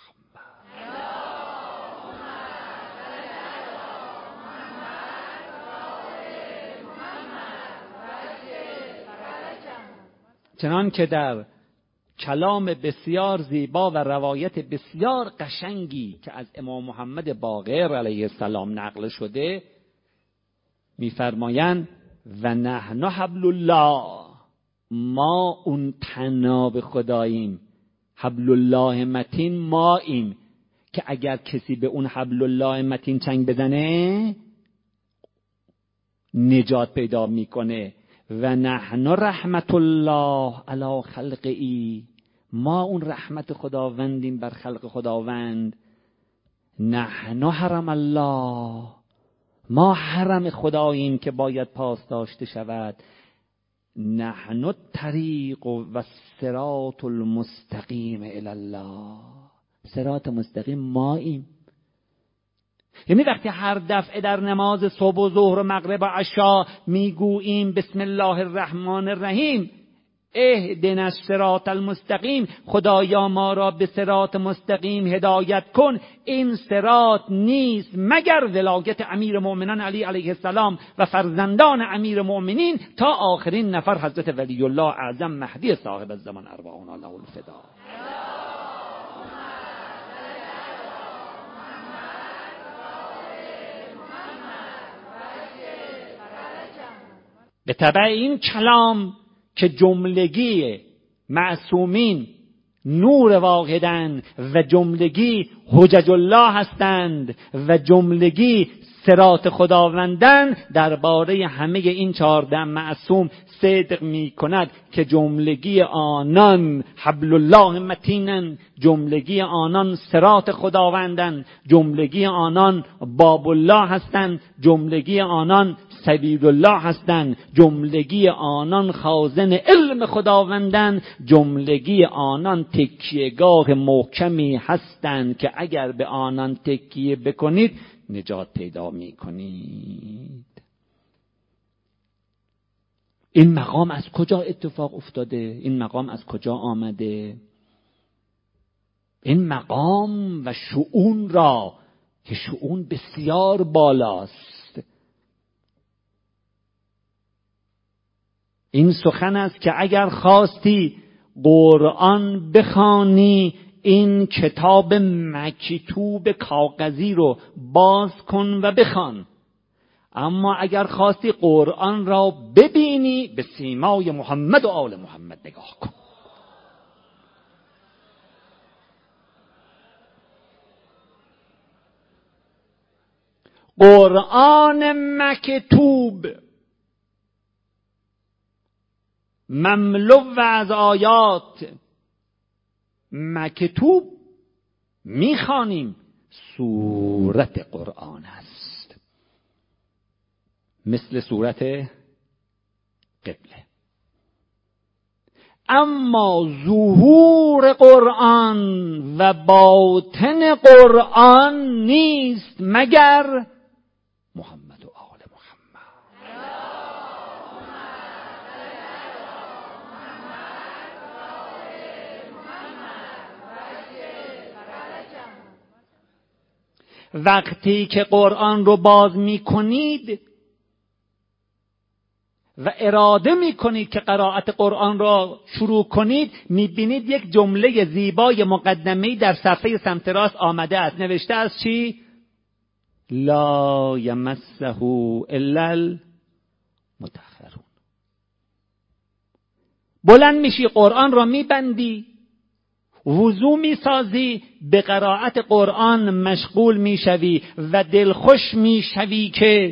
چنان که در کلام بسیار زیبا و روایت بسیار قشنگی که از امام محمد باقر علیه السلام نقل شده میفرمایند و نحن حبل الله، ما اون طناب خداییم، حبل الله متین ماییم که اگر کسی به اون حبل الله متین چنگ بزنه نجات پیدا میکنه و نحن رحمت الله علی خلقی، ما اون رحمت خداوندیم بر خلق خداوند. نحن حرم الله، ما حرم خداییم که باید پاس داشته شود. نحن الطریق و الصراط المستقیم الی الله، صراط مستقیم ماییم. یعنی وقتی هر دفعه در نماز صبح و ظهر و مغرب و عشا میگوییم بسم الله الرحمن الرحیم، اهدنا الصراط المستقیم، خدایا ما را به صراط مستقیم هدایت کن، این صراط نیست مگر ولایت امیر مؤمنان علی علیه السلام و فرزندان امیر مؤمنین تا آخرین نفر حضرت ولی الله اعظم مهدی صاحب الزمان ارواحنا له الفدا. به تبع این کلام که جملگی معصومین نور واحدند و جملگی حجج الله هستند و جملگی صراط خداوندند، درباره همه این 14 معصوم صدق می کند که جملگی آنان حبل الله متینند، جملگی آنان صراط خداوندند، جملگی آنان باب الله هستند، جملگی آنان سبیل الله هستند، جملگی آنان خازن علم خداوندند، جملگی آنان تکیهگاه محکمی هستند که اگر به آنان تکیه بکنید نجات پیدا می کنید. این مقام از کجا اتفاق افتاده؟ این مقام از کجا آمده؟ این مقام و شؤون را که شؤون بسیار بالاست، این سخن است که اگر خواستی قرآن بخوانی، این کتاب مکتوب کاغذی رو باز کن و بخوان. اما اگر خواستی قرآن را ببینی، به سیمای محمد و آل محمد نگاه کن. قرآن مکتوب مملو از آیات مکتوب میخوانیم، سورت قرآن است، مثل سورت قبله. اما ظهور قرآن و باطن قرآن نیست مگر محمد و آل محمد. وقتی که قرآن رو باز می کنید و اراده می کنید که قرائت قرآن را شروع کنید، می بینید یک جمله زیبای مقدمه‌ای در صفحه سمت راست آمده است. نوشته است چی؟ لا یمسه الا المطهرون. بلند میشی، قرآن را میبندی، وضو میسازی، به قرائت قرآن مشغول میشوی و دلخوش میشوی که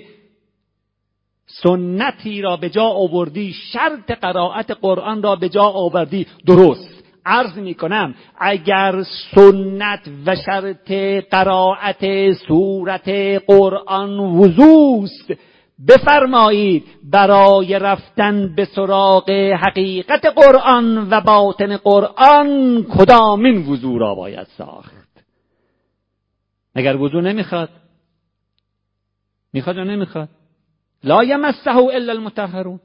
سنتی را به جا آوردی، شرط قرائت قرآن را به جا آوردی. درست عرض میکنم اگر سنت و شرط قرائت سورت قرآن وضوست، بفرمایید برای رفتن به سراغ حقیقت قرآن و باطن قرآن کدامین وضو را باید ساخت؟ اگر وضو نمیخواد، میخواد یا نمیخواد؟ لا یمسه الا المطهرون.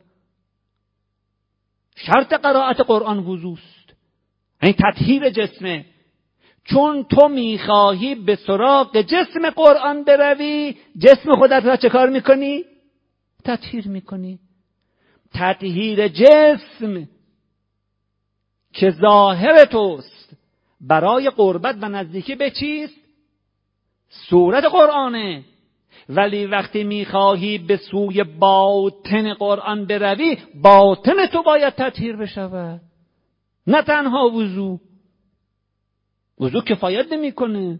شرط قرائت قرآن وضوست، این تطهیر جسمه. چون تو میخواهی به سراغ جسم قرآن بروی، جسم خودت را چه کار میکنی؟ تطهیر میکنی. تطهیر جسم که ظاهر توست برای قربت و نزدیکی به چیست؟ سورت قرآنه. ولی وقتی میخواهی به سوی باطن قرآن بروی، باطن تو باید تطهیر بشود، نه تنها وضو. وضو کفایت نمیکنه.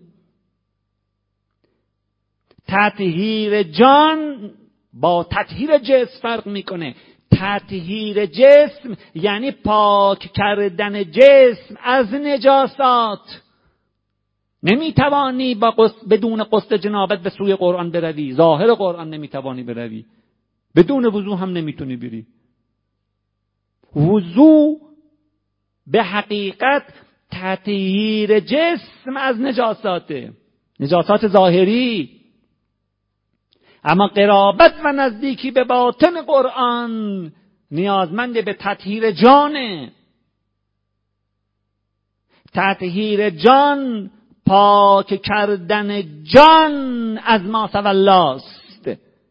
تطهیر جان با تطهیر جسم فرق میکنه. تطهیر جسم یعنی پاک کردن جسم از نجاسات. نمیتوانی بدون قصد جنابت به سوی قرآن بروی، ظاهر قرآن نمیتوانی بروی، بدون وضو هم نمیتونی بری. وضو به حقیقت تطهیر جسم از نجاسات ظاهری. اما قرابت و نزدیکی به باطن قرآن نیازمند به تطهیر جانه. تطهیر جان، پاک کردن جان از ما سوالاست.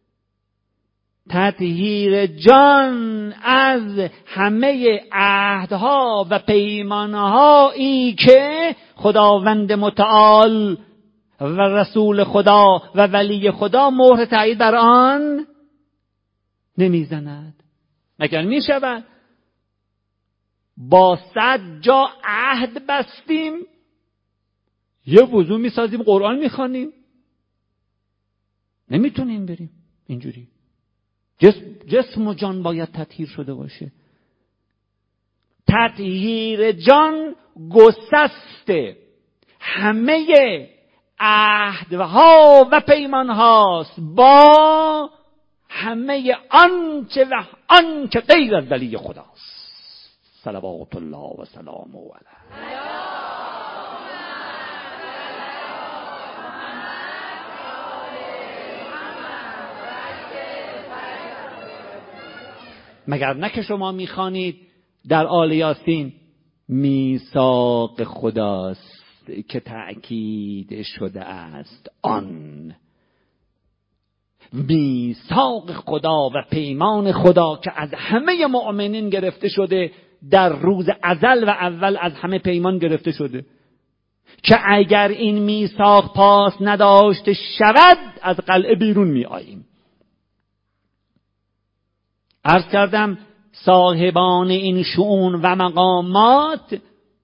تطهیر جان از همه عهدها و پیمانهایی که خداوند متعال و رسول خدا و ولی خدا مهر تایید بر آن نمیزند. مگر می شود با 100 جا عهد بستیم یه وضو می سازیم قرآن می خوانیم؟ نمیتونیم بریم اینجوری. جسم و جان باید تطهیر شده باشه. تطهیر جان گسست همه عهدها و پیمان هاست با همه آنچه غیر از ولی خداست. صلوات الله و سلامه علیه. مگر نه که شما میخوانید در آل یاسین میثاق خداست که تأکید شده است، آن میثاق خدا و پیمان خدا که از همه مؤمنین گرفته شده، در روز ازل و اول از همه پیمان گرفته شده که اگر این میثاق پاس نداشته شود از قلعه بیرون می آییم. عرض کردم صاحبان این شؤون و مقامات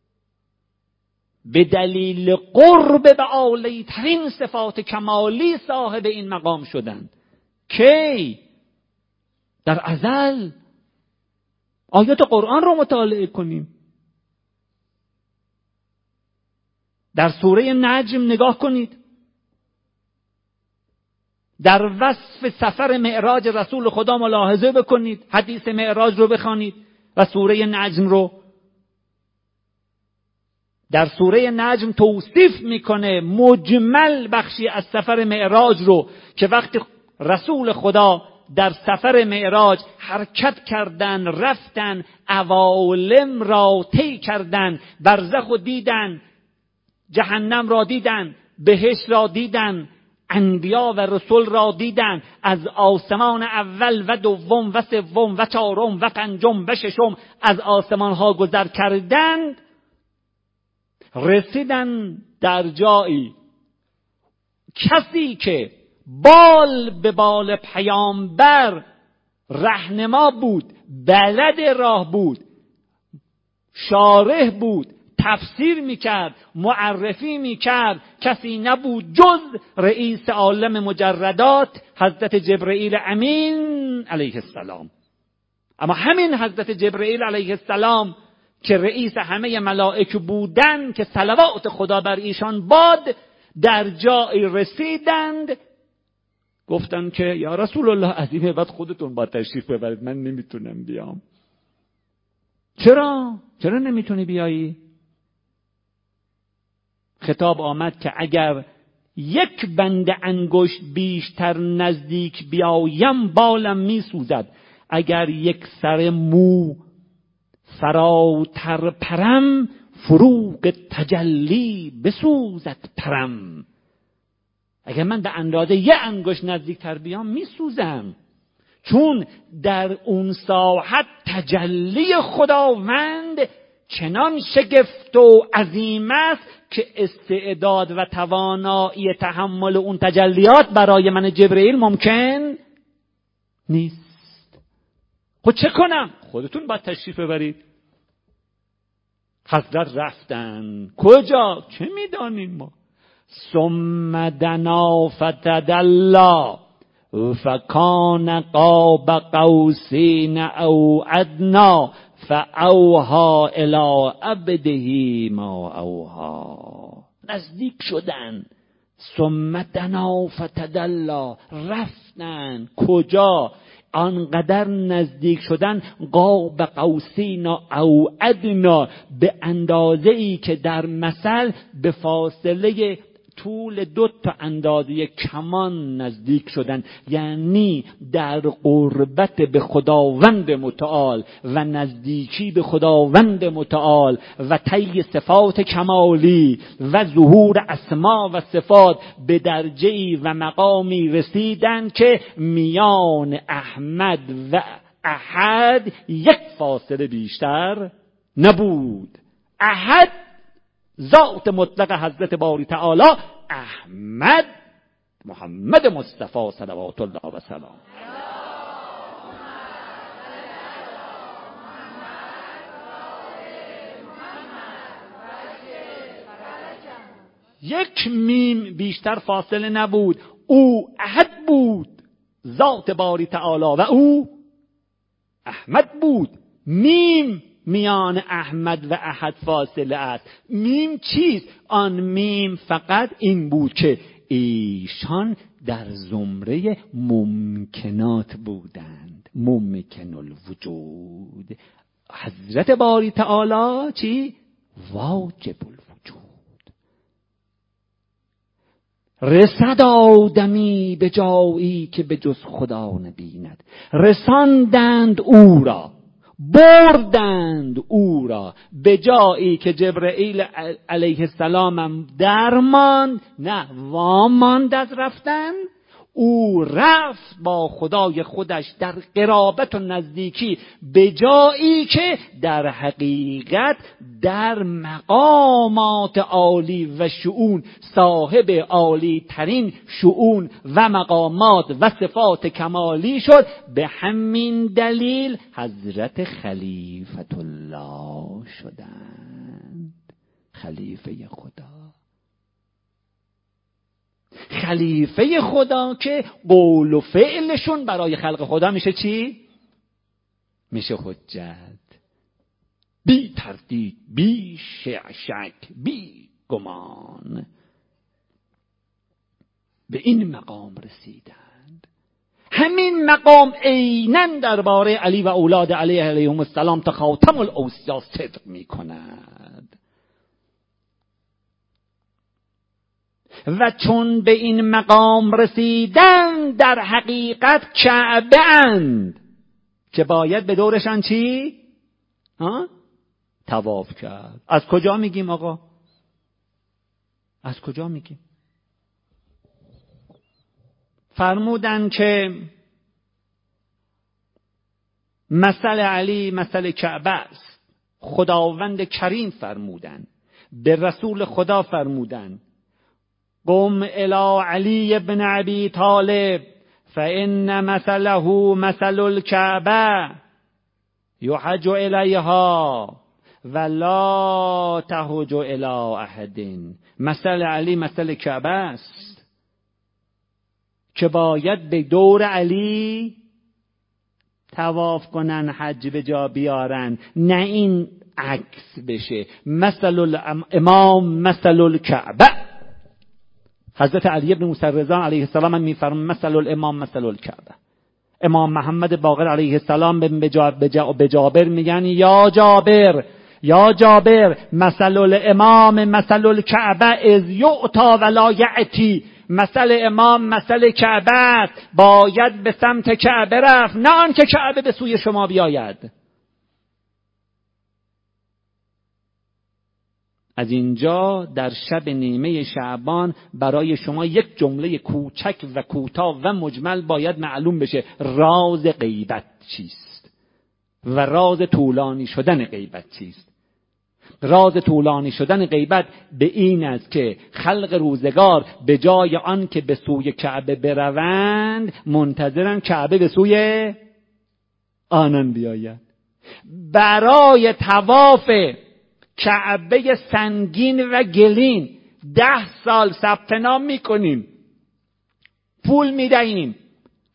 به دلیل قرب به عالی ترین صفات کمالی صاحب این مقام شدند. کی؟ در ازل. آیات قرآن رو مطالعه کنیم. در سوره نجم نگاه کنید، در وصف سفر معراج رسول خدا ملاحظه بکنید، حدیث معراج رو بخوانید و سوره نجم رو. در سوره نجم توصیف میکنه مجمل بخشی از سفر معراج رو که وقتی رسول خدا در سفر معراج حرکت کردن، رفتن، عوالم را طی کردن، برزخ رو دیدن، جهنم را دیدن، بهشت را دیدن، انبیا و رسول را دیدن، از آسمان اول و دوم و سوم و چهارم و پنجم و ششم از آسمان ها گذر کردند، رسیدن در جایی کسی که بال به بال پیامبر رهنما بود، بلد راه بود، شارح بود، تفسیر میکرد، معرفی میکرد، کسی نبود جز رئیس عالم مجردات حضرت جبرئیل امین علیه السلام. اما همین حضرت جبرئیل علیه السلام که رئیس همه ملائکه بودن، که صلوات خدا بر ایشان باد، در جایی رسیدند گفتن که یا رسول الله از این بعد خودتون با تشریف ببرید، من نمیتونم بیام. چرا نمیتونی بیایی؟ خطاب آمد که اگر یک بند انگشت بیشتر نزدیک بیایم بالم میسوزد، اگر یک سر مو فراتر پرم فروغ تجلی بسوزد پرم. اگر من به اندازه یک انگشت نزدیکتر بیام میسوزم، چون در اون ساحت تجلی خداوند چنان شگفت و عظیم است که استعداد و توانایی تحمل اون تجلیات برای من جبرئیل ممکن نیست. خب چه کنم؟ خودتون باید تشریف ببرید. حضرت رفتن کجا؟ چه میدانیم ما؟ ثم دنا فتدلا فکان قاب قوسین او ادنا فاوحی الی عبده ما اوحی. نزدیک شدن، ثم دنا فتدلی، رفتن کجا؟ آنقدر نزدیک شدن قاب قوسین او ادنا، به اندازه ای که در مثل به فاصله طول 2 تا اندازه کمان نزدیک شدن، یعنی در قربت به خداوند متعال و نزدیکی به خداوند متعال و طی صفات کمالی و ظهور اسما و صفات به درجه‌ای و مقامی رسیدن که میان احمد و احد 1 فاصله بیشتر نبود. احد ذات مطلق حضرت باری تعالی، احمد محمد مصطفی صلوات الله و سلام. یک میم بیشتر فاصله نبود. او احد بود ذات باری تعالی و او احمد بود. میم میان احمد و احد فاصله است. میم چیست؟ آن میم فقط این بود که ایشان در زمره ممکنات بودند، ممکن الوجود. حضرت باری تعالی چی؟ واجب الوجود. رسد آدمی به جایی که به جز خدا نبیند، رساندند او را، بردند او را به جایی که جبرئیل علیه السلام هم درماند، نه واماند از رفتن. او رفت با خدای خودش در قرابت و نزدیکی به جایی که در حقیقت در مقامات عالی و شؤون صاحب عالی ترین شؤون و مقامات و صفات کمالی شد. به همین دلیل حضرت خلیفت الله شدند، خلیفه خدا. خلیفه خدا که قول و فعلشون برای خلق خدا میشه چی؟ میشه حجت، بی تردید، بی شک، بی گمان. به این مقام رسیدند. همین مقام عیناً درباره علی و اولاد علی علیهم السلام تا خاتم الاوصیا صدق میکند. و چون به این مقام رسیدن در حقیقت کعبه اند که باید به دورشان چی؟ طواف کرد. از کجا میگیم آقا؟ از کجا میگیم؟ فرمودن که مثل علی مثل کعبه است. خداوند کریم فرمودن، به رسول خدا فرمودن قم الی علی ابن ابی طالب فان مثله مثل الکعبه یحج الیها ولا تحج الی احد. مثل علی مثل کعبه است که باید به دور علی طواف کنن، حج به جا بیارن، نه این عکس بشه. مثل الامام مثل الکعبه. حضرت علی بن موسی رضا علیه السلام هم میفرماید مثل الامام مثل الکعبه. امام محمد باقر علیه السلام به جابر میگن یا جابر، یا جابر مثل الامام مثل الکعبه اذ یعطا ولا یأتی. مثل امام مثل کعبه است، باید به سمت کعبه رفت، نه آنکه کعبه به سوی شما بیاید. از اینجا در شب نیمه شعبان برای شما یک جمله کوچک و کوتاه و مجمل باید معلوم بشه. راز غیبت چیست و راز طولانی شدن غیبت چیست؟ راز طولانی شدن غیبت به این است که خلق روزگار به جای آن که به سوی کعبه بروند منتظرن کعبه به سوی آنان بیاید. برای طواف کعبه سنگین و گلین 10 سال ثبت نام میکنیم، پول میدهیم،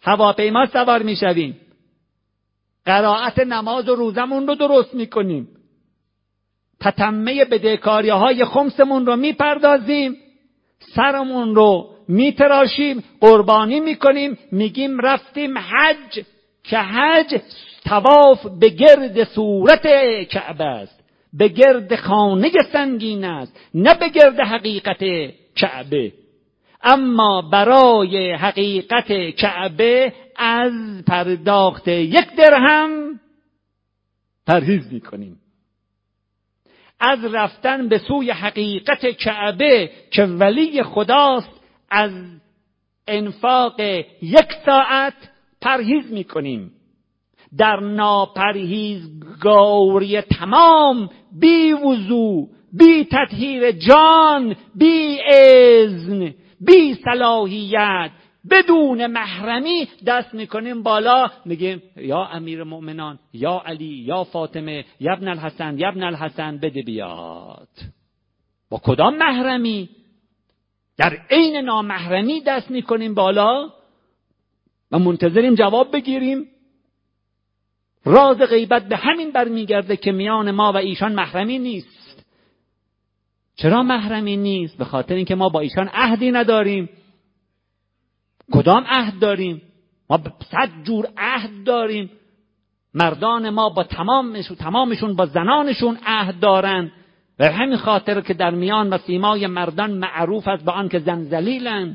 هواپیما سوار میشویم، قرائت نماز و روزمون رو درست میکنیم، تتمه بدهکاری‌های خمسمون رو میپردازیم، سرمون رو میتراشیم، قربانی میکنیم، میگیم رفتیم حج، که حج طواف به گرد صورت کعبه است، به گرد خانه سنگین است، نه به گرد حقیقت کعبه. اما برای حقیقت کعبه از پرداخت 1 درهم پرهیز میکنیم. از رفتن به سوی حقیقت کعبه که ولی خداست از انفاق 1 ساعت پرهیز میکنیم. در ناپرهیزگاری تمام، بی وضو، بی تطهیر جان، بی اذن، بی صلاحیت، بدون محرمی دست میکنیم بالا، میگیم یا امیر مؤمنان، یا علی، یا فاطمه، یا ابن الحسن، یا ابن الحسن، بده بیاد. با کدام محرمی؟ در عین نامحرمی دست میکنیم بالا و منتظریم جواب بگیریم. راز غیبت به همین برمیگرده که میان ما و ایشان محرمی نیست. چرا محرمی نیست؟ به خاطر اینکه ما با ایشان عهدی نداریم. کدام عهد داریم؟ ما 100 جور عهد داریم. مردان ما با تمامشون با زنانشون عهد دارن و همین خاطر که در میان و سیمای مردان معروف است به آن که زن ذلیلن.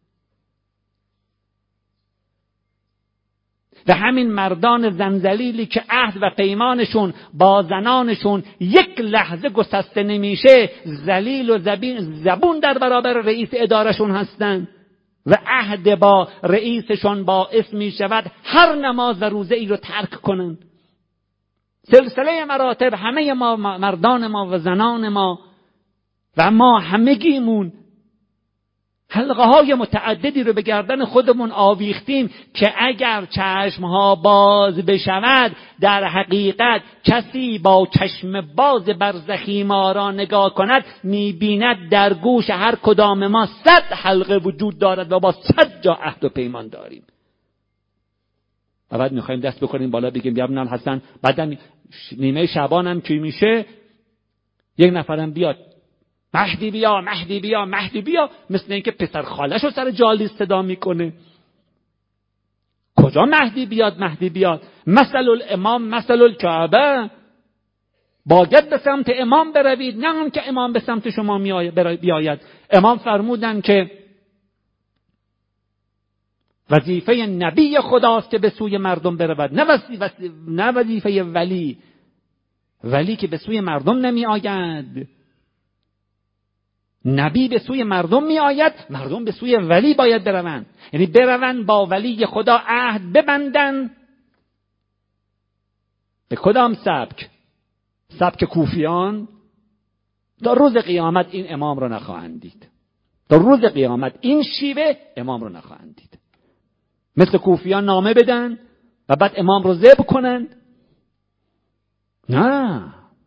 و همین مردان زنذلیلی که عهد و پیمانشون با زنانشون 1 لحظه گسسته نمیشه، ذلیل و زبون در برابر رئیس ادارشون هستن و عهد با رئیسشون باعث می شود هر نماز و روزه ای رو ترک کنن. سلسله مراتب همه ما، مردان ما و زنان ما و ما همگیمون، حلقه های متعددی رو به گردن خودمون آویختیم که اگر چشمها باز بشود در حقیقت کسی با چشم باز برزخی ما را نگاه کند میبیند در گوش هر کدام ما 100 حلقه وجود دارد و با 100 جا عهد و پیمان داریم. و بعد میخوایم دست بکنیم بالا بگیم یا ابن الحسن، بعدا نیمه شعبان هم که میشه 1 نفرم بیاد مهدی بیا، مهدی بیا، مهدی بیا، مثل اینکه پسر خالش رو سر جالی صدا میکنه. کجا مهدی بیاد؟ مهدی بیاد مثل الامام مثل الکعبه، باید به سمت امام بروید، نه هم که امام به سمت شما بیاید. امام فرمودن که وظیفه نبی خداست که به سوی مردم برود، نه وظیفه ولی که به سوی مردم نمی آید. نبی به سوی مردم می آید، مردم به سوی ولی باید بروند. یعنی بروند با ولی خدا عهد ببندن. به کدام سبک؟ سبک کوفیان. تا روز قیامت این امام رو نخواهند دید. تا روز قیامت این شیوه امام رو نخواهند دید. مثل کوفیان نامه بدن و بعد امام رو ذبح کنند. نه،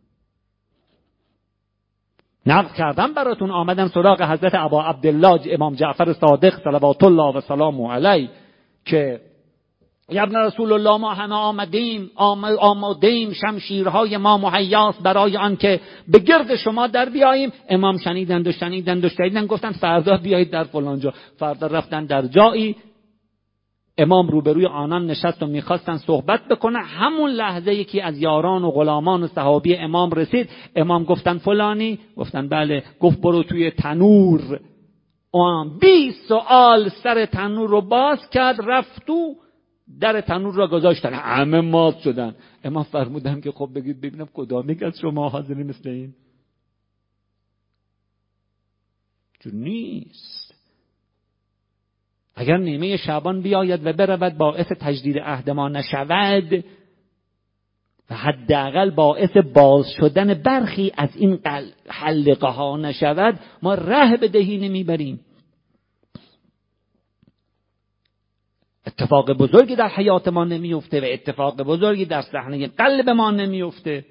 نقل کردم براتون، آمدن سراغ حضرت ابا عبدالله امام جعفر صادق صلوات الله و سلامه علیه که یا ابن رسول الله ما همه آمادیم شمشیرهای ما مهیاست برای آن که به گرد شما در بیاییم. امام شنیدند گفتن فردا بیایید در فلان جا. فردا رفتن در جایی، امام روبروی آنان نشست و میخواستن صحبت بکنه. همون لحظه یکی از یاران و غلامان و صحابی امام رسید. امام گفتن فلانی؟ گفتن بله. گفت برو توی تنور. 20 سوال سر تنور رو باز کرد، رفت تو در تنور را گذاشتن، همه مات شدن. امام فرمودن که خب بگید ببینم کدام یک از شما حاضری مثل این؟ چون نیست. اگر نیمه شعبان بیاید و برود باعث تجدید عهد ما نشود و حداقل باعث باز شدن برخی از این حلقه ها نشود، ما ره به دهی نمیبریم. اتفاق بزرگی در حیات ما نمیفته و اتفاق بزرگی در صحنه قلب ما نمیفته.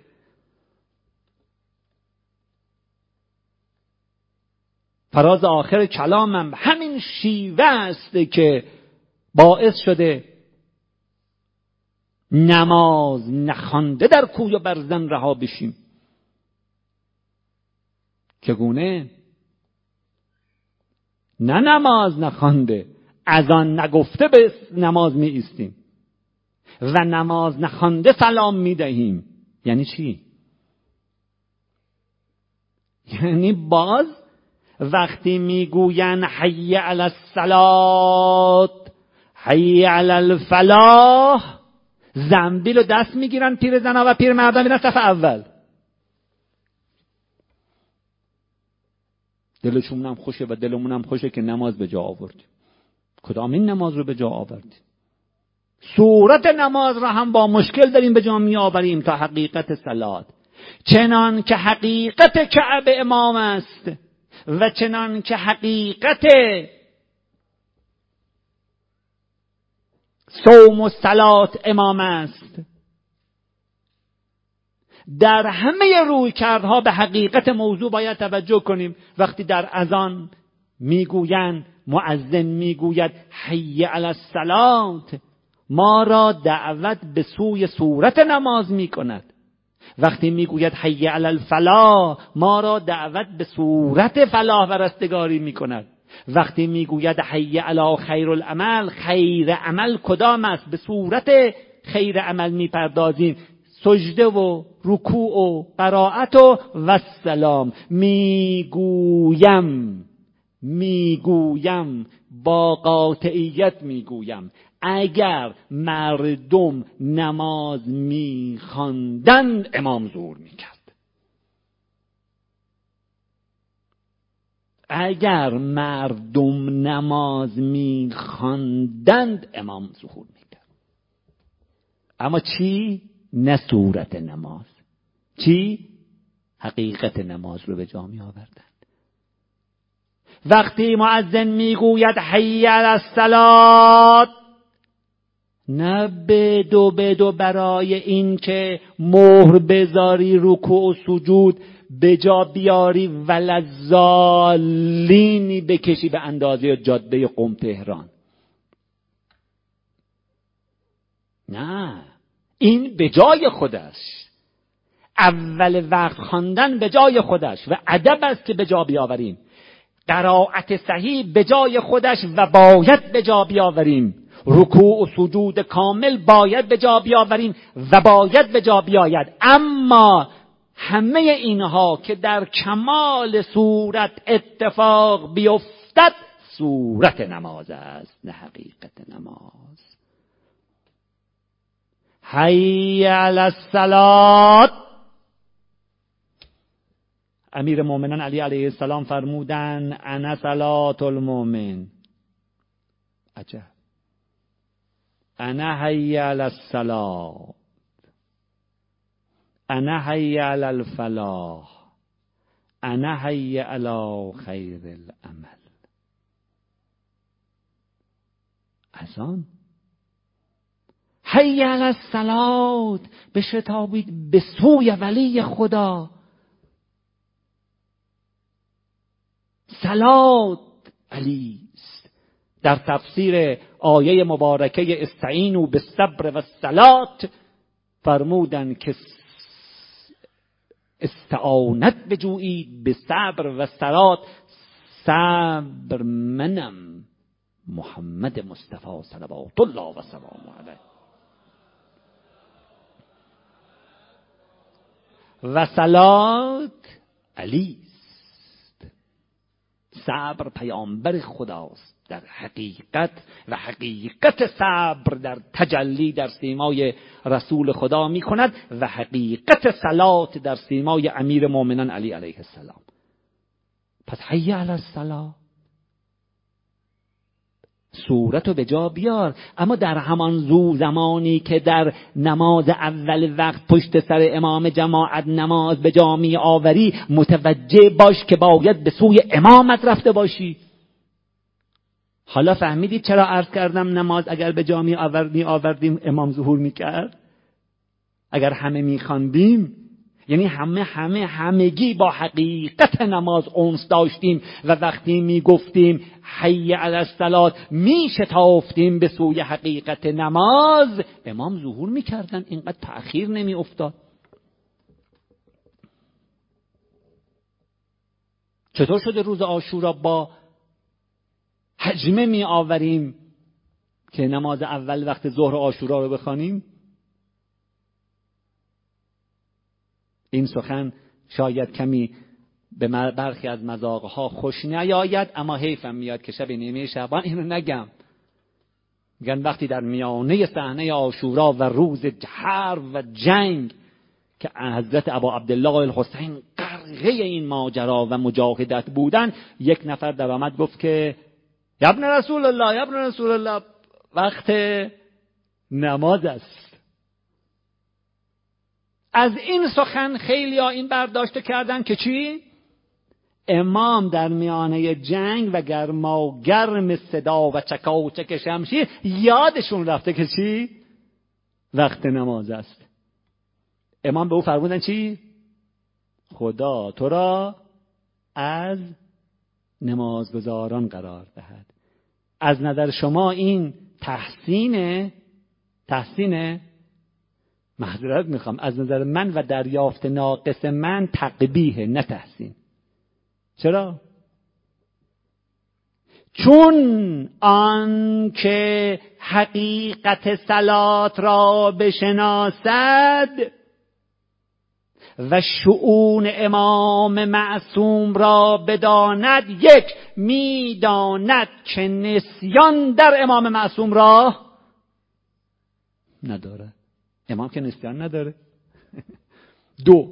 فراز آخر کلامم همین شیوه است که باعث شده نماز نخوانده در کوی و برزن رها بشیم. چگونه؟ نه نماز نخوانده، اذان نگفته به نماز می ایستیم و نماز نخوانده سلام می دهیم. یعنی چی؟ یعنی باز وقتی میگوین حی علی الصلاة حی علی الفلاح، زنبیل و دست میگیرن پیر زنا و پیر مردا میرن صف اول. دلشون هم خوشه و دلمون هم خوشه که نماز به جا آوردیم. کدام این نماز رو به جا آوردیم؟ صورت نماز را هم با مشکل داریم به جا می آوریم تا حقیقت صلات. چنان که حقیقت کعبه امام است و چنان که حقیقت صوم و صلات امام است، در همه رویکردها به حقیقت موضوع باید توجه کنیم. وقتی در اذان میگویند، مؤذن میگوید حی علی الصلاة، ما را دعوت به سوی صورت نماز میکند. وقتی میگوید حی علی الفلاح، ما را دعوت به صورت فلاح و رستگاری میکند. وقتی میگوید حی علی خیر العمل، خیر عمل کدام است؟ به صورت خیر عمل میپردازیم، سجده و رکوع و قرائت و سلام. میگویم با قاطعیت میگویم اگر مردم نماز میخواندند امام ظهور میکرد. اگر مردم نماز میخواندند امام ظهور میکرد. اما چی؟ نه صورت نماز. چی؟ حقیقت نماز رو به جا می آوردند. وقتی مؤذن میگوید حی علی الصلاة، نه بدو برای این که مهر بذاری رکوع و سجود به جا بیاری ولضالینی بکشی به اندازه جاده قم تهران. نه، این به جای خودش، اول وقت خواندن به جای خودش و ادب است که به جا بیاوریم. قرائت صحیح به جای خودش و باید به جا بیاوریم. رکوع و سجود کامل باید به جا بیاوریم و باید به جا بیاید. اما همه اینها که در کمال صورت اتفاق بیفتد صورت نماز است، نه حقیقت نماز. حی علی الصلاة. امیر مومنان علی علیه السلام فرمودن انا صلاة المؤمن. عجب. انا حی علی الصلاة، انا حی علی الفلاح، انا حی علی خیر العمل. از آن حی علی الصلاة بشتابید به سوی ولی خدا. صلات علی است. در تفسیر آیه مبارکه استعینوا بالصبر والصلاة فرمودند که استعانت بجویید به صبر و صلات. صبر منم محمد مصطفی صلوات الله و سلامه علیه. و صلات علی است. صبر پیامبر خداست در حقیقت، و حقیقت صبر در تجلی در سیمای رسول خدا می کند و حقیقت صلات در سیمای امیر مومنان علی علیه السلام. پس حی علی الصلاة، صورت رو به جا بیار. اما در همان زمانی که در نماز اول وقت پشت سر امام جماعت نماز به جا می آوری، متوجه باش که باید به سوی امامت رفته باشی. حالا فهمیدید چرا عرض کردم نماز اگر به جا می آوردیم امام ظهور می کرد؟ اگر همه می خواندیم، یعنی همگی با حقیقت نماز انس داشتیم و وقتی میگفتیم حی علی الصلاه میشتافتیم به سوی حقیقت نماز، امام ظهور میکردن، اینقدر تأخیر نمی افتاد. چطور شده روز عاشورا با حجمه می آوریم که نماز اول وقت ظهر عاشورا رو بخوانیم؟ این سخن شاید کمی به برخی از مذاقها خوش نیاید، اما حیفم میاد که شب نیمه شعبان اینو نگم. میگن وقتی در میانه صحنه عاشورا و روز حرب و جنگ که حضرت ابا عبدالله الحسین غرقه این ماجرا و مجاهدت بودن، یک نفر در آمد گفت که یا ابن رسول الله، یا ابن رسول الله، وقت نماز است. از این سخن خیلی ها این برداشته کردن که چی؟ امام در میانه جنگ و گرم صدا و چکاچک شمشیر یادشون رفته که چی؟ وقت نماز است. امام به او فرمودن چی؟ خدا تو را از نمازگزاران قرار دهد. از نظر شما این تحسینه؟ معذرت میخوام، از نظر من و دریافت ناقص من تقبیح، نه تحسین. چرا؟ چون آن که حقیقت صلات را بشناسد و شؤون امام معصوم را بداند، یک میداند که نسیان در امام معصوم را نداره. امام که نسیان نداره. دو،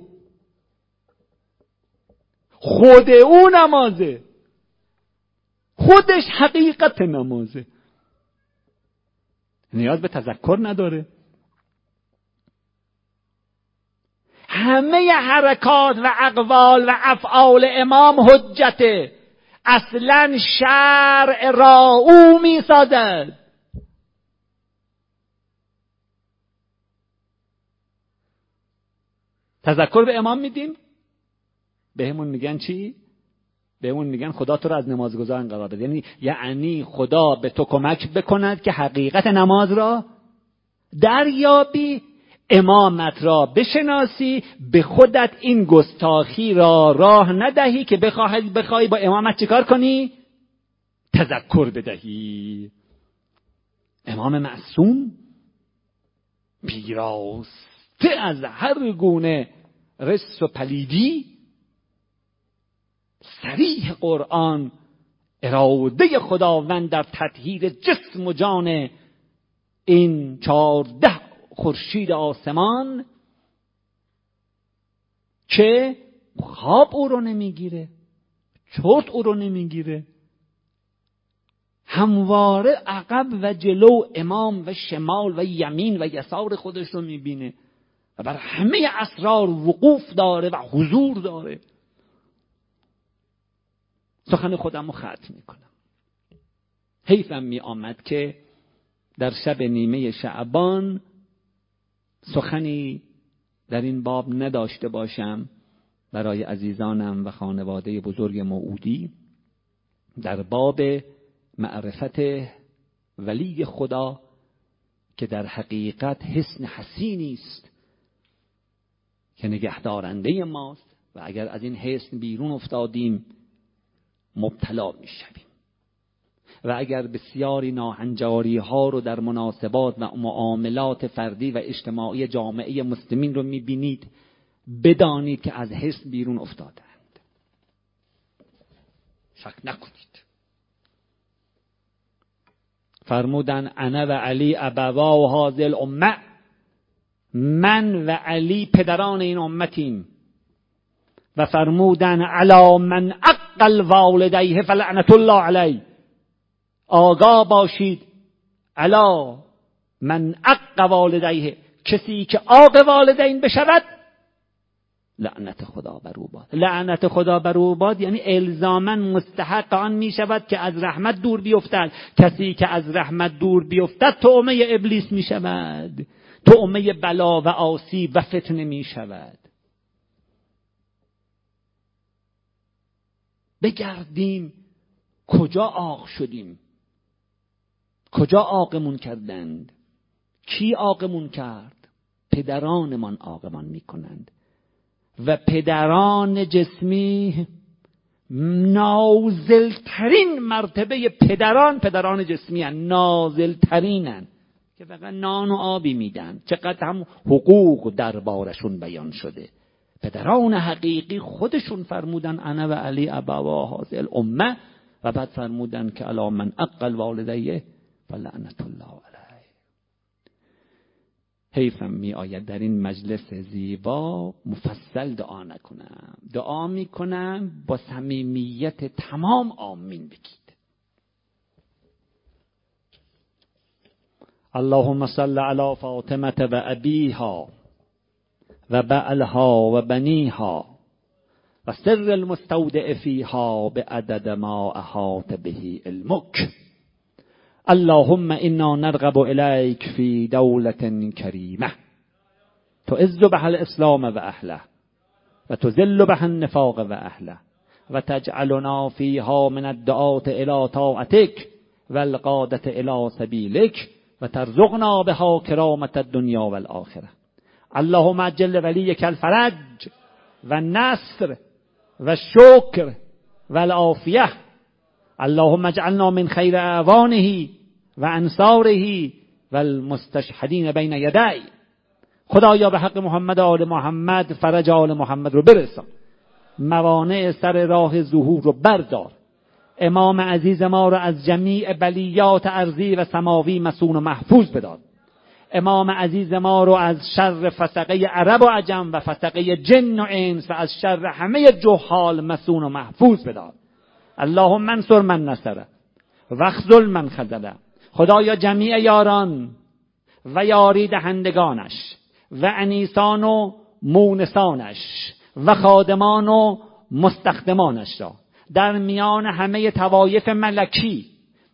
خود او نمازه، خودش حقیقت نمازه، نیاز به تذکر نداره. همه حرکات و اقوال و افعال امام حجته، اصلا شرع را او می سازد. تذکر به امام میدیم، بهمون میگن چی؟ بهمون میگن خدا تو رو از نمازگزاران قرار بده. یعنی خدا به تو کمک بکند که حقیقت نماز را دریابی، امامت را بشناسی، به خودت این گستاخی را راه ندهی که بخوای با امامت چیکار کنی؟ تذکر بدهی. امام معصوم پیراسته از هر گونه رس و پلیدی، صریح قرآن اراده خداوند در تطهیر جسم و جان این 14 خورشید آسمان که خواب او رو نمیگیره، چرت او رو نمیگیره، همواره عقب و جلو امام و شمال و یمین و یسار خودش رو میبینه و بر همه اسرار وقوف داره و حضور داره. سخن خودم رو ختم میکنم. حیفم می آمد که در شب نیمه شعبان سخنی در این باب نداشته باشم برای عزیزانم و خانواده بزرگ موعودی در باب معرفت ولی خدا که در حقیقت حسن حسینی است که نگهدارنده ماست و اگر از این حسن بیرون افتادیم مبتلا میشویم و اگر بسیاری ناهنجاری ها رو در مناسبات و معاملات فردی و اجتماعی جامعه مسلمین رو میبینید، بدانید که از حسن بیرون افتادند. شک نکنید. فرمودن انا و علی ابوا و هذه الامه، من و علی پدران این امتیم. و فرمودن علی من عقل والدیه فلعنت الله علیه، آگاه باشید علی من عق والدیه، کسی که عاق والدین بشود لعنت خدا بر او باد. لعنت خدا بر او باد یعنی الزاما مستحق آن می شود که از رحمت دور بیفتد. کسی که از رحمت دور بیفتد طعمه ابلیس می شود، طعمه بلا و آسیب و فتنه می شود. بگردیم کجا عاق شدیم، کجا عاقمون کردند، کی عاقمون کرد؟ پدرانمان عاقمان میکنند و پدران جسمی نازلترین مرتبه پدران جسمی هن، نازلترینن که فقط نان و آبی میدن. چقدر هم حقوق دربارشون بیان شده. پدران حقیقی خودشون فرمودن انا و علی ابوا هذه الامه، و بعد فرمودن که الا من عقل والدیه فلعنت الله علیه. حیفم می آید در این مجلس زیبا مفصل دعا نکنم. دعا می کنم با صمیمیت تمام آمین بگید. اللهم صل علی فاطمه و ابیها و بعلها و بنیها و سر المستودع فیها بعدد ما احاط به علمک. اللهم انا نرغب الیک فی دولة کریمه تعز بها الاسلام و اهله و تذل بها النفاق و اهله و تجعلنا فیها من الدعاة الی طاعتک و القادة الی سبیلک و ترزقنا بها کرامة الدنیا و الاخره. اللهم عجل ولیک الفرج و النصر و الشکر و العافیه. اللهم اجعلنا من خیر اعوانه و انصاره و المستشهدین بین یدی. خدایا به حق محمد آل محمد فرج آل محمد رو برسان، موانع سر راه ظهور رو بردار، امام عزیز ما رو از جمیع بلیات ارضی و سماوی مصون و محفوظ بدار. امام عزیز ما رو از شر فسقه عرب و عجم و فسقه جن و انس و از شر همه جهال مصون و محفوظ بدار. اللهم انصر من نصره و خذل من خذله. خدایا جمیع یاران و یاری دهندگانش و انیسان و مونسانش و خادمان و مستخدمانش را در میان همه طوایف ملکی،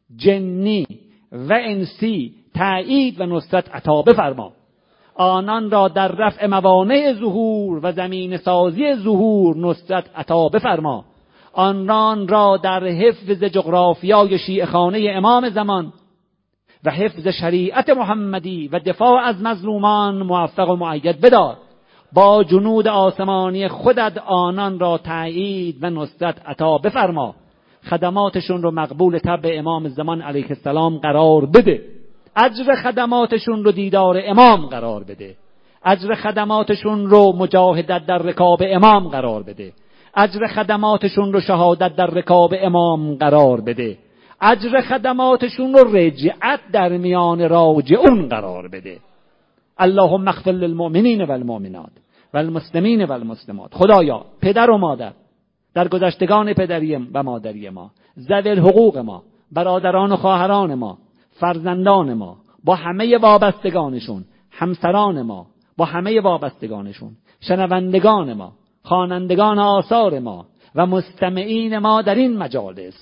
جنی و انسی تأیید و نصرت عطا بفرما. آنان را در رفع موانع ظهور و زمین سازی ظهور نصرت عطا بفرما. آنان را در حفظ جغرافیای شیعه خانه امام زمان و حفظ شریعت محمدی و دفاع از مظلومان موفق و مؤید بدار. با جنود آسمانی خودت آنان را تأیید و نصرت عطا بفرما. خدماتشون رو مقبول تبع امام زمان علیه السلام قرار بده. اجر خدماتشون رو دیدار امام قرار بده. اجر خدماتشون رو مجاهدت در رکاب امام قرار بده. اجر خدماتشون رو شهادت در رکاب امام قرار بده. اجر خدماتشون رو رجعت در میان راجعون قرار بده. اللهم اغفر للمؤمنین و المؤمنات و المسلمین و المسلمات. خدایا پدر و مادر، در گذشتگان پدری و مادری ما، ذوی الحقوق ما، برادران و خواهران ما، فرزندان ما با همه وابستگانشون، همسران ما با همه وابستگانشون، شنوندگان ما، خوانندگان آثار ما و مستمعین ما در این مجالس،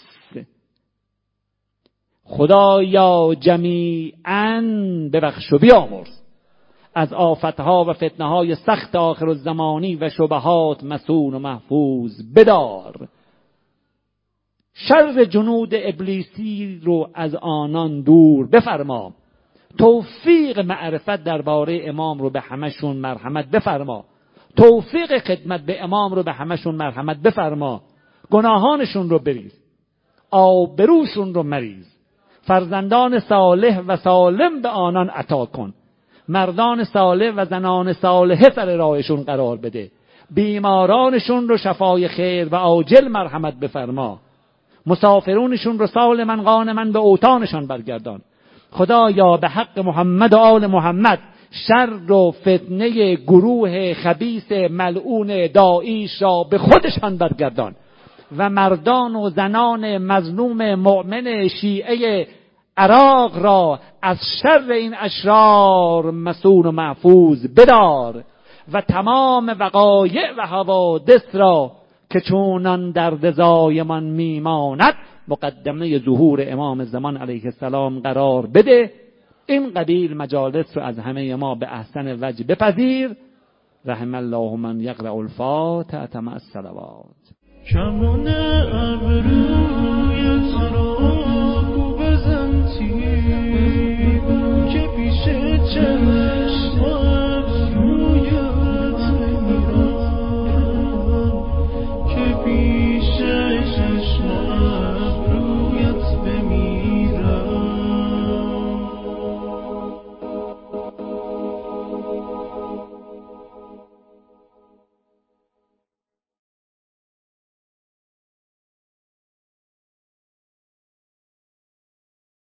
خدایا جمیعاً ببخش و بیامرز. از آفتها و فتنه‌های سخت آخرالزمانی و شبهات مصون و محفوظ بدار. شر جنود ابلیسی رو از آنان دور بفرما. توفیق معرفت درباره امام رو به همشون مرحمت بفرما. توفیق خدمت به امام رو به همشون مرحمت بفرما. گناهانشون رو بریز، آبروشون رو مریز. فرزندان صالح و سالم به آنان عطا کن. مردان صالح و زنان صالحه سر راهشون قرار بده. بیمارانشون رو شفای خیر و عاجل مرحمت بفرما. مسافرونشون رو سالما غانما به اوطانشان برگردان. خدایا به حق محمد و آل محمد شر و فتنه گروه خبیث ملعون داعیش را به خودشان برگردان و مردان و زنان مظلوم مؤمن شیعه عراق را از شر این اشرار مصون و محفوظ بدار و تمام وقایع و حوادث را که چونان در رضایمان میماند مقدمه ظهور امام زمان علیه السلام قرار بده. این قبیل مجالس رو از همه ما به احسن وجه بپذیر. رحم الله من یقرأ الفاتحه مع الصلوات. کمان ابرویت را گو بزن تیر که پیش چشمت رویت میرم که پیش چشمت